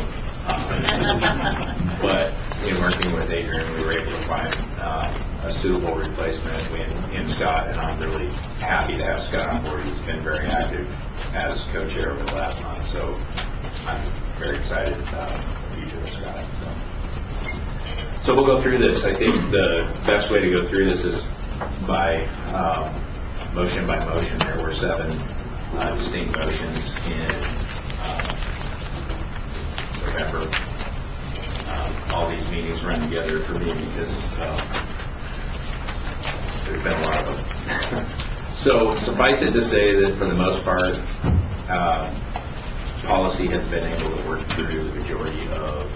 But in working with Adrian, we were able to find a suitable replacement in Scott, and I'm really happy to have Scott on board. He's been very active as co-chair over the last month, so I'm very excited about the future of Scott. So we'll go through this. I think the best way to go through this is by motion by motion. There were 7 distinct motions in November. All these meetings run together for me because there's been a lot of them. So suffice it to say that for the most part, policy has been able to work through the majority of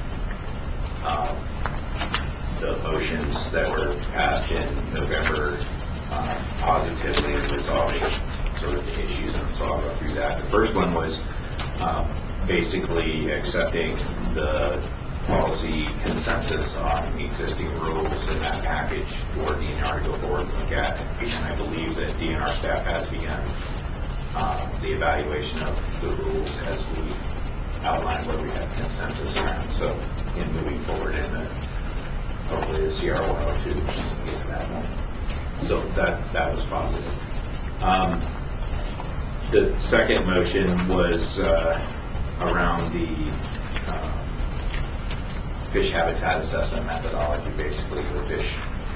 the motions that were passed in November positively in resolving sort of the issues, and so I'll go through that. The first one was basically accepting the policy consensus on the existing rules in that package for DNR to go forward and look at. And I believe that DNR staff has begun the evaluation of the rules as we outline where we have consensus around. So in moving forward in hopefully the CR 102 will get to that point. So that was positive. The second motion was around the fish habitat assessment methodology, basically the fish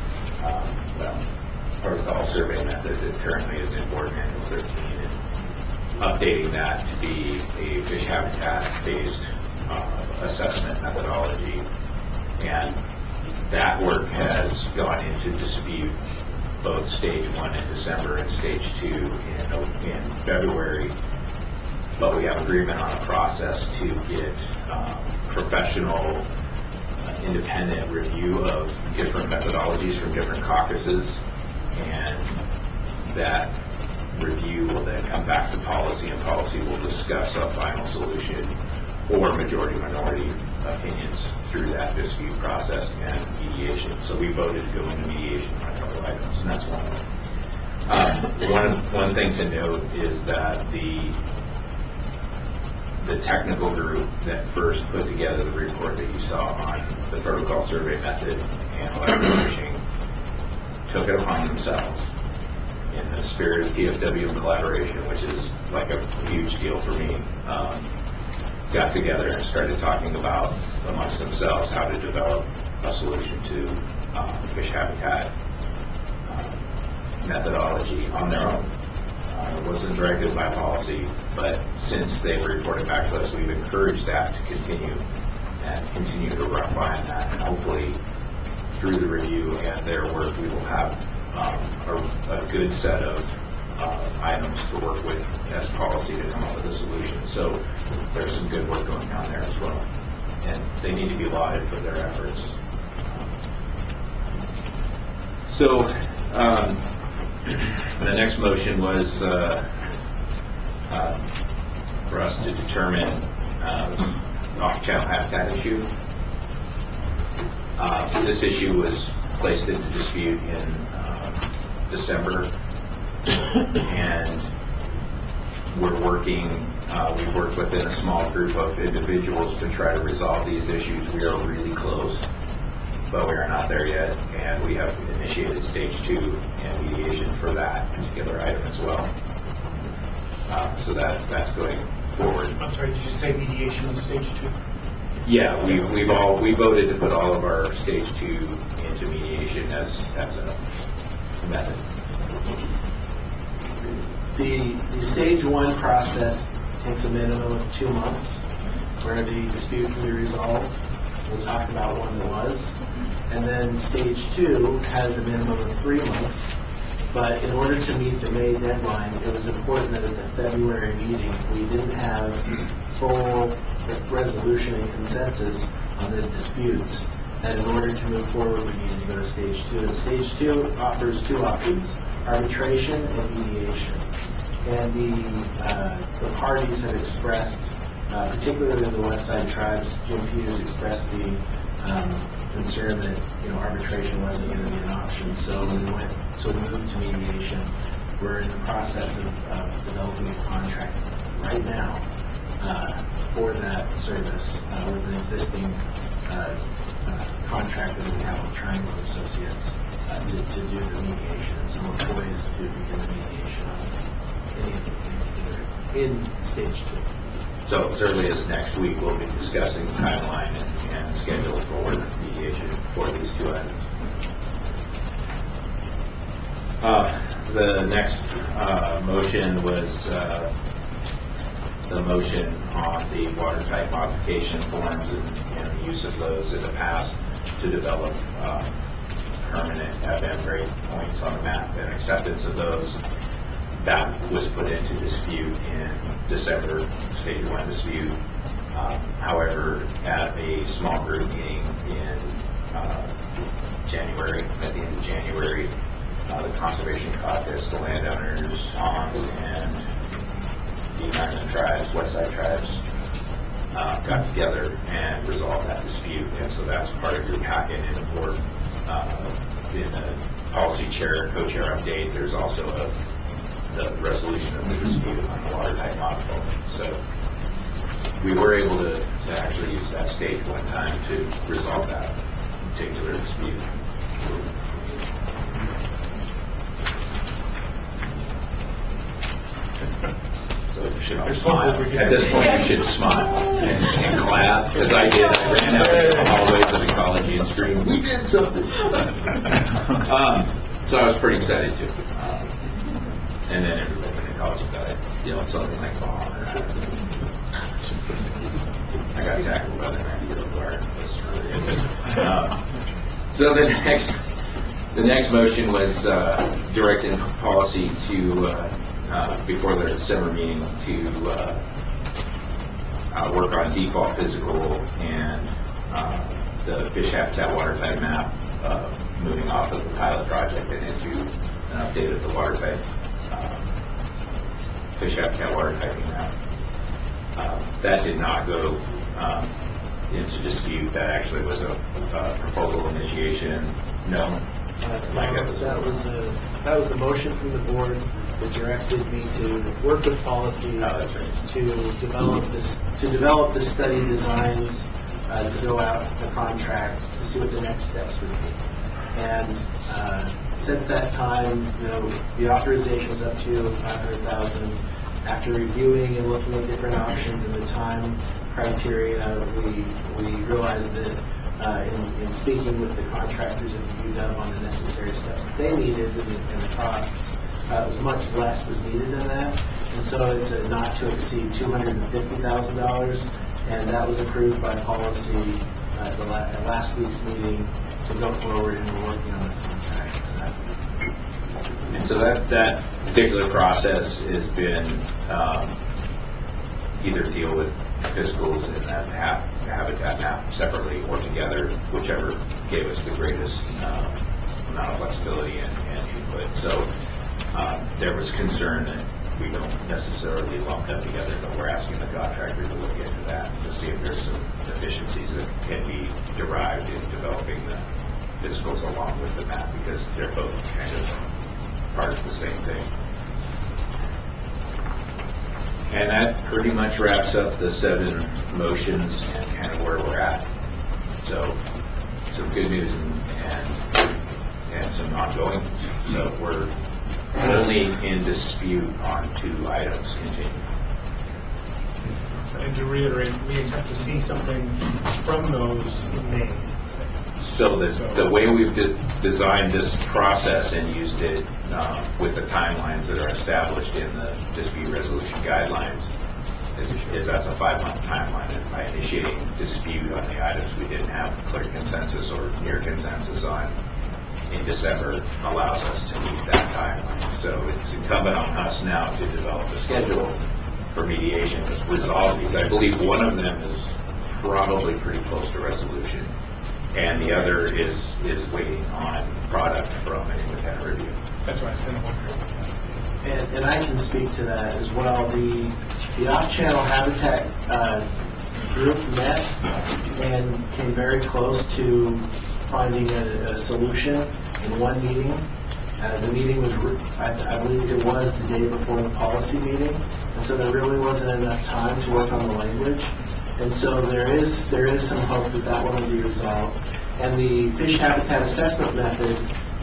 protocol survey method that currently is in Board Manual 13, and updating that to be a fish habitat based assessment methodology. And that work has gone into dispute, both stage 1 in December and stage 2 in February. But we have agreement on a process to get professional, independent review of different methodologies from different caucuses, and that review will then come back to policy, and policy will discuss a final solution or majority-minority opinions through that dispute process and mediation. So we voted to go into mediation on a couple of items, and that's one of them. One thing to note is that the technical group that first put together the report that you saw on the protocol survey method and electric fishing took it upon themselves, in the spirit of TFW and collaboration, which is like a huge deal for me, got together and started talking about amongst themselves how to develop a solution to fish habitat methodology on their own. It wasn't directed by policy, but since they've reported back to us, we've encouraged that to continue and continue to refine that, and hopefully through the review and their work, we will have a good set of items to work with as policy to come up with a solution. So there's some good work going on there as well, and they need to be lauded for their efforts. So the next motion was for us to determine off-channel habitat issue. This issue was placed into dispute in December, and we're working, we've worked within a small group of individuals to try to resolve these issues. We are really close, but we are not there yet, and we have initiated stage 2 and mediation for that particular item as well. So that's going forward. I'm sorry, did you say mediation in stage 2? Yeah, we voted to put all of our stage 2 into mediation as a method. The stage 1 process takes a minimum of 2 months where the dispute can be resolved. we'll talk about one that was. And then stage 2 has a minimum of 3 months. But in order to meet the May deadline, it was important that at the February meeting, we didn't have full resolution and consensus on the disputes. And in order to move forward, we needed to go to stage 2. And stage 2 offers 2 options: arbitration and mediation. And the parties have expressed, particularly the West Side tribes, Jim Peters expressed the concern that, arbitration wasn't going to be an option. So we moved to mediation. We're in the process of developing a contract right now for that service with an existing contract that we have with Triangle Associates to do the mediation. So we're poised to begin the mediation on any of the things that are in stage 2. So as early as next week, we'll be discussing timeline and schedule for mediation for these 2 items. The next motion was the motion on the water type modification forms and the use of those in the past to develop permanent FM grade points on the map and acceptance of those. That was put into dispute in December, stage 1 dispute. However, at a small group meeting in January, at the end of January, the Conservation Caucus, the landowners, Hans, and the American tribes, West Side tribes, got together and resolved that dispute. And so that's part of your packet in the board. In the policy chair, co-chair update, there's also the resolution of the dispute on the water type modification. So we were able to actually use that stage 1 time to resolve that particular dispute. So you should all smile. At this point, you should smile and clap, because I did. I ran out the hallways of ecology and screamed, "We did something!" So I was pretty excited too. And then everybody in ecology got something like bomb. I got tackled by the 90-year-old guard. So the next motion was directing policy to before the December meeting to work on default physical and the fish habitat water type map, moving off of the pilot project and into an update of the water type fish habitat water typing map. That did not go into dispute. That actually was a proposal initiation. No. That was the motion from the board that directed me to work with policy to develop the study designs, to go out the contract to see what the next steps would be. And since that time, the authorization was up to $500,000. After reviewing and looking at different options and the time criteria, we realized that in speaking with the contractors at UW on the necessary steps that they needed and the costs, it was much less was needed than that. And so it's a not to exceed $250,000, and that was approved by policy at last week's meeting to go forward, and we're working on the contract for that. And so that particular process has been either deal with physicals and that habitat map separately or together, whichever gave us the greatest amount of flexibility and input. So there was concern that we don't necessarily lump them together, but we're asking the contractor to look into that to see if there's some efficiencies that can be derived in developing the physicals along with the map, because they're both kind of part of the same thing. And that pretty much wraps up the 7 motions and kind of where we're at. So some good news and some ongoing. So we're only in dispute on 2 items continuing. And to reiterate, we expect to see something from those in May. So the way we've designed this process and used it with the timelines that are established in the dispute resolution guidelines is that's a 5-month timeline. And I initiate negotiating dispute on the items we didn't have clear consensus or near consensus on in December allows us to meet that timeline. So it's incumbent on us now to develop a schedule for mediation to resolve these. I believe one of them is probably pretty close to resolution, and the other is waiting on product from an independent review. That's why I was kind of wondering. And I can speak to that as well. The off-channel habitat group met and came very close to finding a solution in one meeting. The meeting was, I believe it was the day before the policy meeting, and so there really wasn't enough time to work on the language. And so there is some hope that that one will be resolved. And the fish habitat assessment method,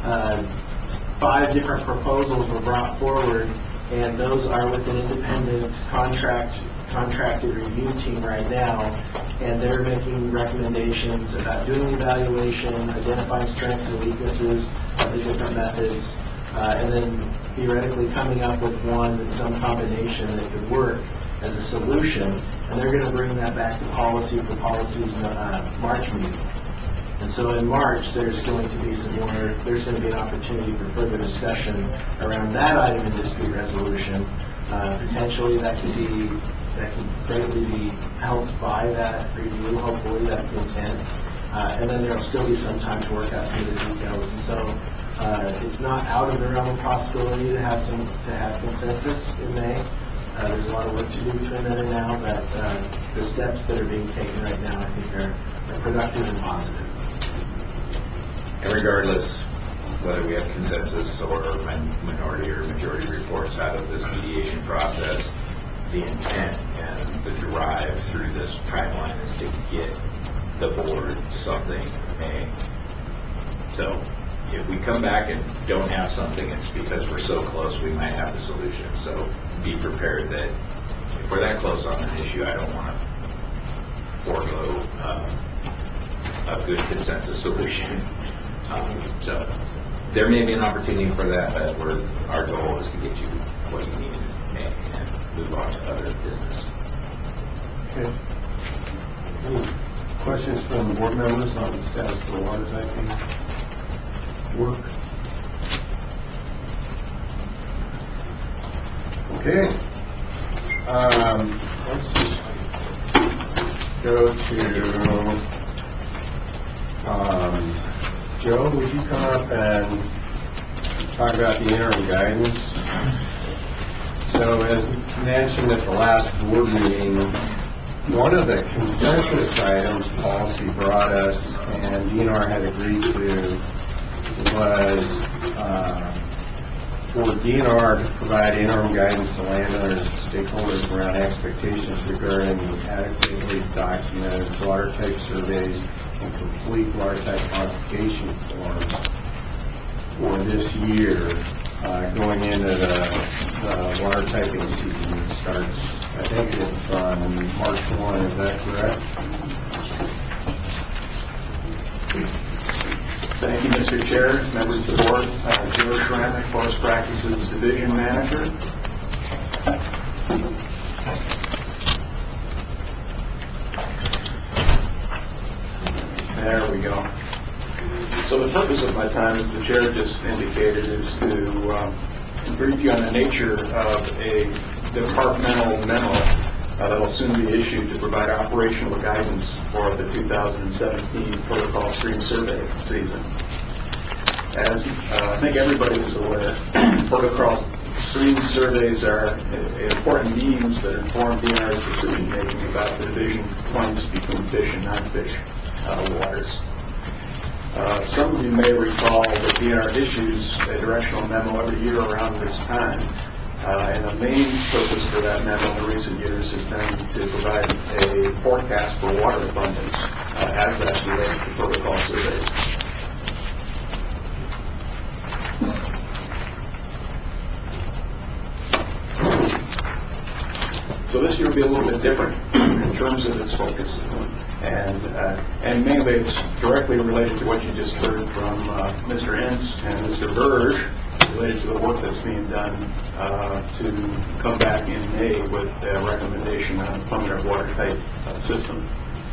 5 different proposals were brought forward, and those are with an independent contracted review team right now, and they're making recommendations about doing evaluation, identifying strengths and weaknesses of the different methods, and then theoretically coming up with one that's some combination that could work as a solution, and they're going to bring that back to policy for policy's March meeting. And so in March, there's going to be an opportunity for further discussion around that item in dispute resolution. Potentially that could greatly be helped by that review. Hopefully that's the intent. And then there'll still be some time to work out some of the details. And so it's not out of the realm of possibility to have consensus in May. There's a lot of work to do between then and now, but the steps that are being taken right now, I think, are productive and positive. And regardless whether we have consensus or minority or majority reports out of this mediation process, the intent and the drive through this timeline is to get the board something in May. So if we come back and don't have something, it's because we're so close we might have the solution. So be prepared that if we're that close on an issue, I don't want to forego a good consensus solution. So there may be an opportunity for that, but our goal is to get you what you need and move on to other business. Okay. Any questions from the board members on the status of the water typing work? Okay. Let's go to Joe, would you come up and talk about the interim guidance? So as mentioned at the last board meeting, one of the consensus items policy brought us and DNR had agreed to was for DNR to provide interim guidance to landowners and stakeholders around expectations regarding adequately documented water type surveys and complete water type modification forms for this year, going into the water typing season that starts, I think it's on March 1, is that correct? Thank you, Mr. Chair, members of the board. Joe Schramm, Forest Practices Division Manager. There we go. So the purpose of my time, as the chair just indicated, is to brief you on the nature of a departmental memo that will soon be issued to provide operational guidance for the 2017 protocol stream survey season. As I think everybody is aware, protocol stream surveys are important means that inform DNR's decision making about the division points between fish and non-fish waters. Some of you may recall that DNR issues a directional memo every year around this time. And the main purpose for that memo in recent years has been to provide a forecast for water abundance as that's related to protocol surveys. So this year will be a little bit different in terms of its focus. And mainly it's directly related to what you just heard from Mr. Ince and Mr. Verge, related to the work that's being done to come back in May with a recommendation on the permanent water type system.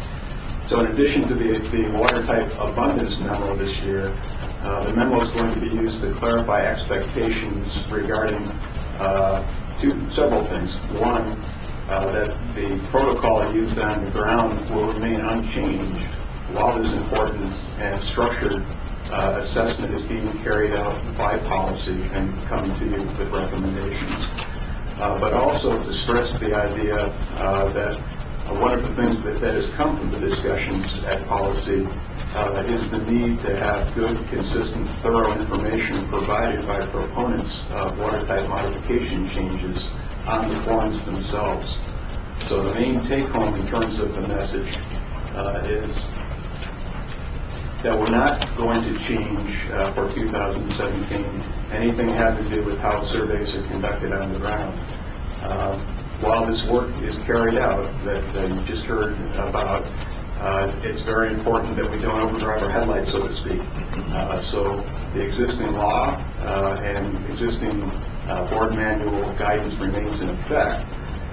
So in addition to the water type abundance memo this year, the memo is going to be used to clarify expectations regarding several things. One, that the protocol used on the ground will remain unchanged while this important and structured assessment is being carried out by policy and coming to you with recommendations. But also to stress the idea that one of the things that has come from the discussions at policy is the need to have good, consistent, thorough information provided by proponents of water type modification changes on the forms themselves. So the main take-home in terms of the message is that we're not going to change for 2017 anything having to do with how surveys are conducted on the ground. While this work is carried out, that you just heard about, it's very important that we don't overdrive our headlights, so to speak. So the existing law and existing board manual guidance remains in effect,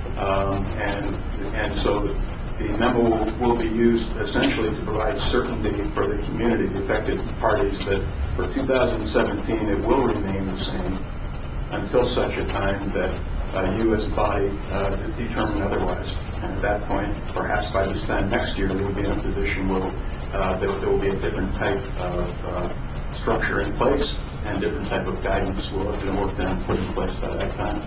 and so the memo will be used essentially to provide certainty for the community, the affected parties, that for 2017 it will remain the same until such a time that you as a body determine otherwise. And at that point, perhaps by this time next year, we'll be in a position where there will be a different type of structure in place and different type of guidance will have been worked on and put in place by that time.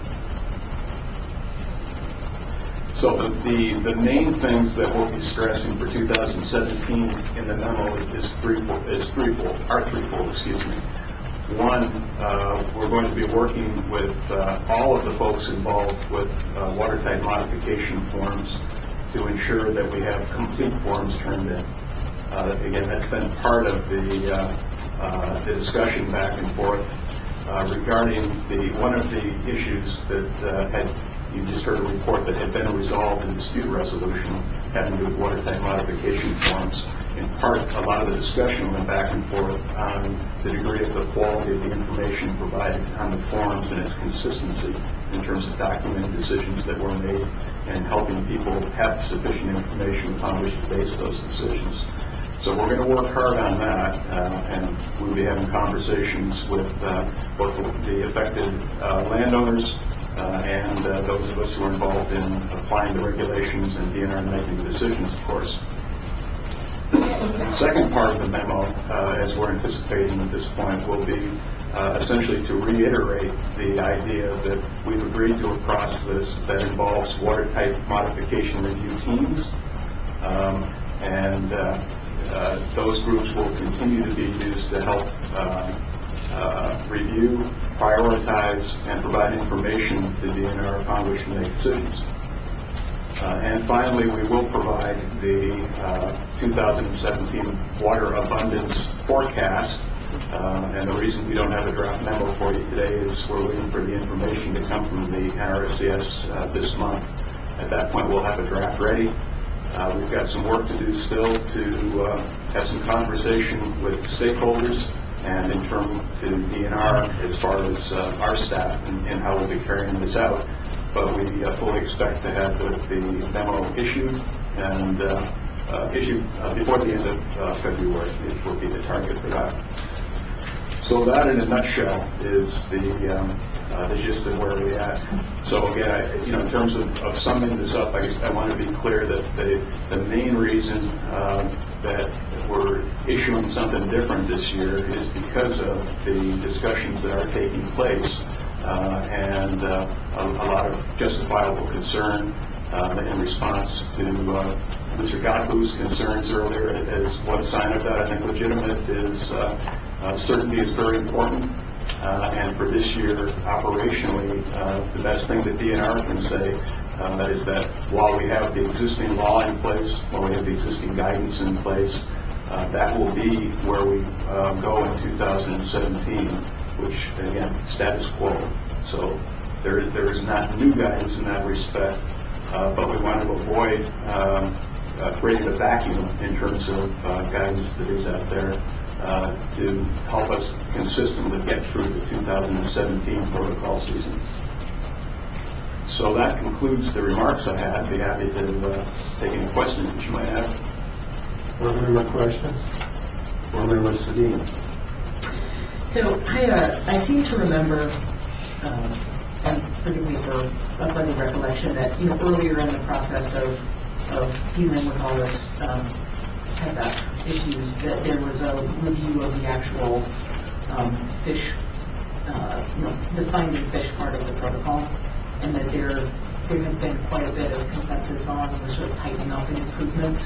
So the main things that we'll be stressing for 2017 in the memo is threefold. One, we're going to be working with all of the folks involved with water type modification forms to ensure that we have complete forms turned in. Again, that's been part of the discussion back and forth regarding one of the issues that you just heard a report that had been resolved in dispute resolution having to do with water type modification forms. In part, a lot of the discussion went back and forth on the degree of the quality of the information provided on the forms and its consistency in terms of documenting decisions that were made and helping people have sufficient information upon which to base those decisions. So we're going to work hard on that, and we'll be having conversations with both the affected landowners and those of us who are involved in applying the regulations and DNR making decisions, of course. The second part of the memo, as we're anticipating at this point, will be essentially to reiterate the idea that we've agreed to a process that involves water type modification review teams, and those groups will continue to be used to help review, prioritize, and provide information to DNR upon which to make decisions. And finally, we will provide the 2017 water abundance forecast. And the reason we don't have a draft memo for you today is we're waiting for the information to come from the NRSCS this month. At that point, we'll have a draft ready. We've got some work to do still to have some conversation with stakeholders and in terms to DNR as far as our staff and how we'll be carrying this out. But we fully expect to have the memo issued and issued before the end of February, which will be the target for that. So that, in a nutshell, is the gist of where we're at. So again, in terms of summing this up, I want to be clear that the main reason that we're issuing something different this year is because of the discussions that are taking place and a lot of justifiable concern in response to Mr. Godbout's concerns earlier. As one sign of that, I think legitimate is certainty is very important. And for this year, operationally, the best thing that DNR can say is that while we have the existing law in place, while we have the existing guidance in place, that will be where we go in 2017, which, again, status quo. So there is not new guidance in that respect, but we want to avoid creating a vacuum in terms of guidance that is out there to help us consistently get through the 2017 protocol season. So that concludes the remarks I had. I'd be happy to take any questions that you might have. Board member questions? Board member Sedin? So I seem to remember, and forgive me for a fuzzy recollection, that, earlier in the process of dealing with all this PEPAC issues, that there was a review of the actual fish, the finding fish part of the protocol, and that there had been quite a bit of consensus on the sort of tightening up and improvements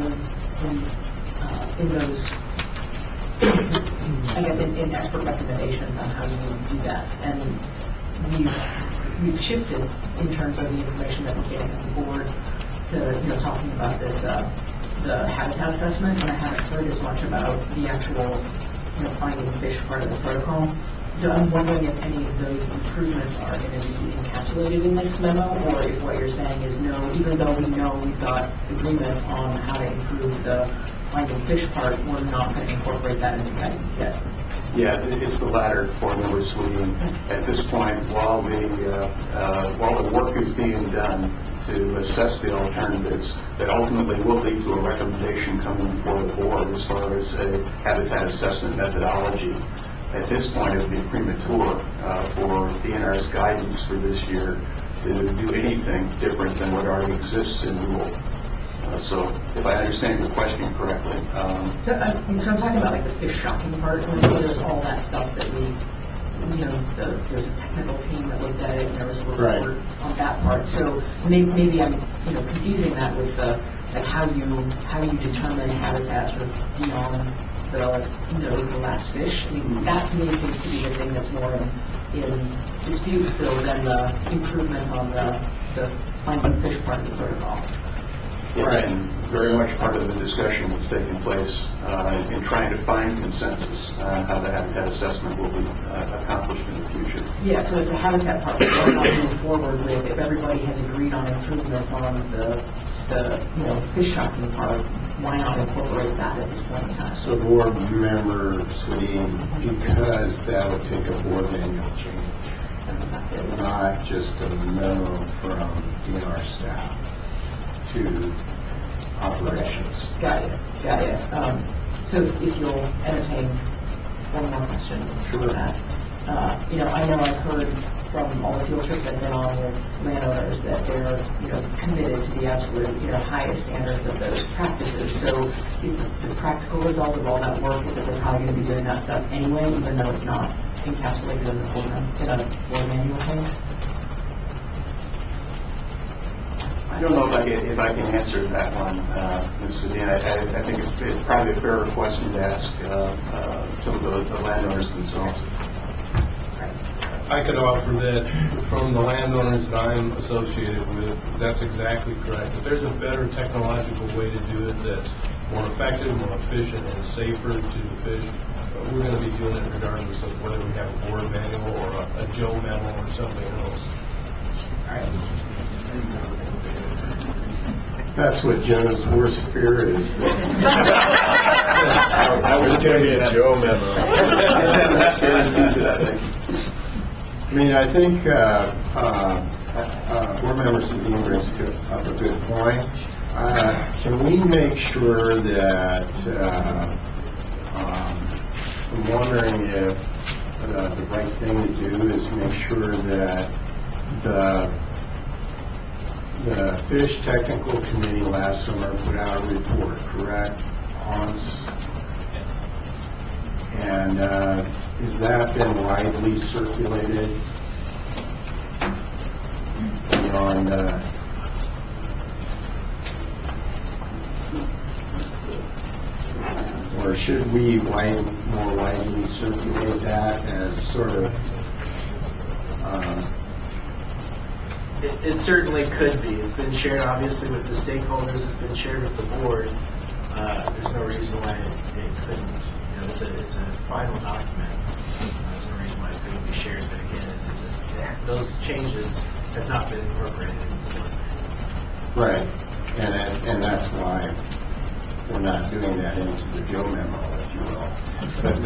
in those, I guess, in expert recommendations on how you do that. And we've shifted in terms of the information that we're getting on the board to, talking about this, the habitat assessment, and I haven't heard as much about the actual, finding fish part of the protocol. So I'm wondering if any of those improvements are going to be encapsulated in this memo, or if what you're saying is no, even though we know we've got agreements on how to improve the finding fish part, we're not going to incorporate that into guidance yet. Yeah, it's the latter, Board Member Sweeney. At this point, while the work is being done to assess the alternatives that ultimately will lead to a recommendation coming before the board as far as a habitat assessment methodology, at this point, it would be premature for DNR's guidance for this year to do anything different than what already exists in rule. So, if I understand your question correctly. So I'm talking about like the fish shocking part, and so there's all that stuff that we, there's a technical team that looked at it, and there was a report on that part. So maybe I'm, confusing that with the, like how you determine habitat sort of beyond the last fish. I mean, that to me seems to be the thing that's more in dispute still than the improvements on the finding fish part of the protocol. Right, and very much part of the discussion that's taking place in trying to find consensus on how the habitat assessment will be accomplished in the future. Yeah, so it's the habitat part that we're not moving forward with. If everybody has agreed on improvements on the fish shocking part, why not incorporate that at this point in time? So board member Sweeney, because that would take a board manual change, not just a memo from DNR staff to operations. Got it. So if you'll entertain one more question. Sure. That. I know I've heard from all the field trips I've been on with landowners that they're, committed to the absolute, highest standards of those practices. So is the practical result of all that work is that they're probably going to be doing that stuff anyway, even though it's not encapsulated in the board manual change? I don't know if I can answer that one, Mr. Dean. I think it's probably a fair question to ask some of the landowners themselves. I could offer that from the landowners that I'm associated with, that's exactly correct. If there's a better technological way to do it that's more effective, more efficient, and safer to the fish, we're going to be doing it regardless of whether we have a board manual or a Joe memo or something else. All right. That's what Joe's worst fear is. I was going to be a Joe memo. I mean, I think board member Sedin brings up a good point. Can we make sure that, I'm wondering if the right thing to do is make sure that the Fish Technical Committee last summer put out a report, correct? And has that been widely circulated beyond or should we more widely circulate that as sort of It certainly could be. It's been shared obviously with the stakeholders. It's been shared with the board. There's no reason why it couldn't. It's a final document. There's no reason why it couldn't be shared. But again, those changes have not been incorporated into the board. right, and that's why we're not doing that into the Joe memo, if you will. But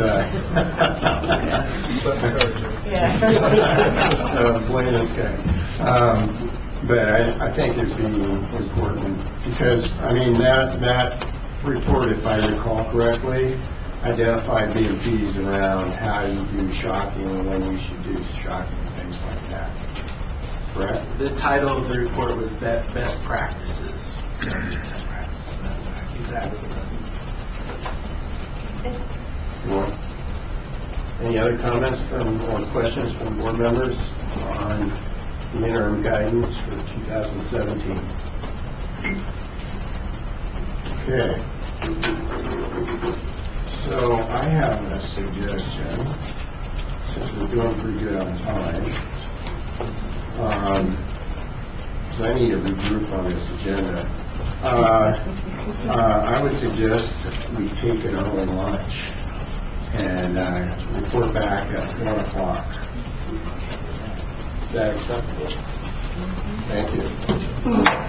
blame this guy. But I think it'd be important because I mean that report, if I recall correctly, identified BMPs around how you do shocking and when you should do shocking, things like that. Correct? The title of the report was Best Practices. So, best practices, that's exactly what it was. Any other comments from, or questions from board members on the interim guidance for 2017? Okay. So I have a suggestion, since we're doing pretty good on time. So I need to regroup on this agenda. I would suggest we take an early lunch and report back at 1 o'clock. Is that acceptable? Thank you.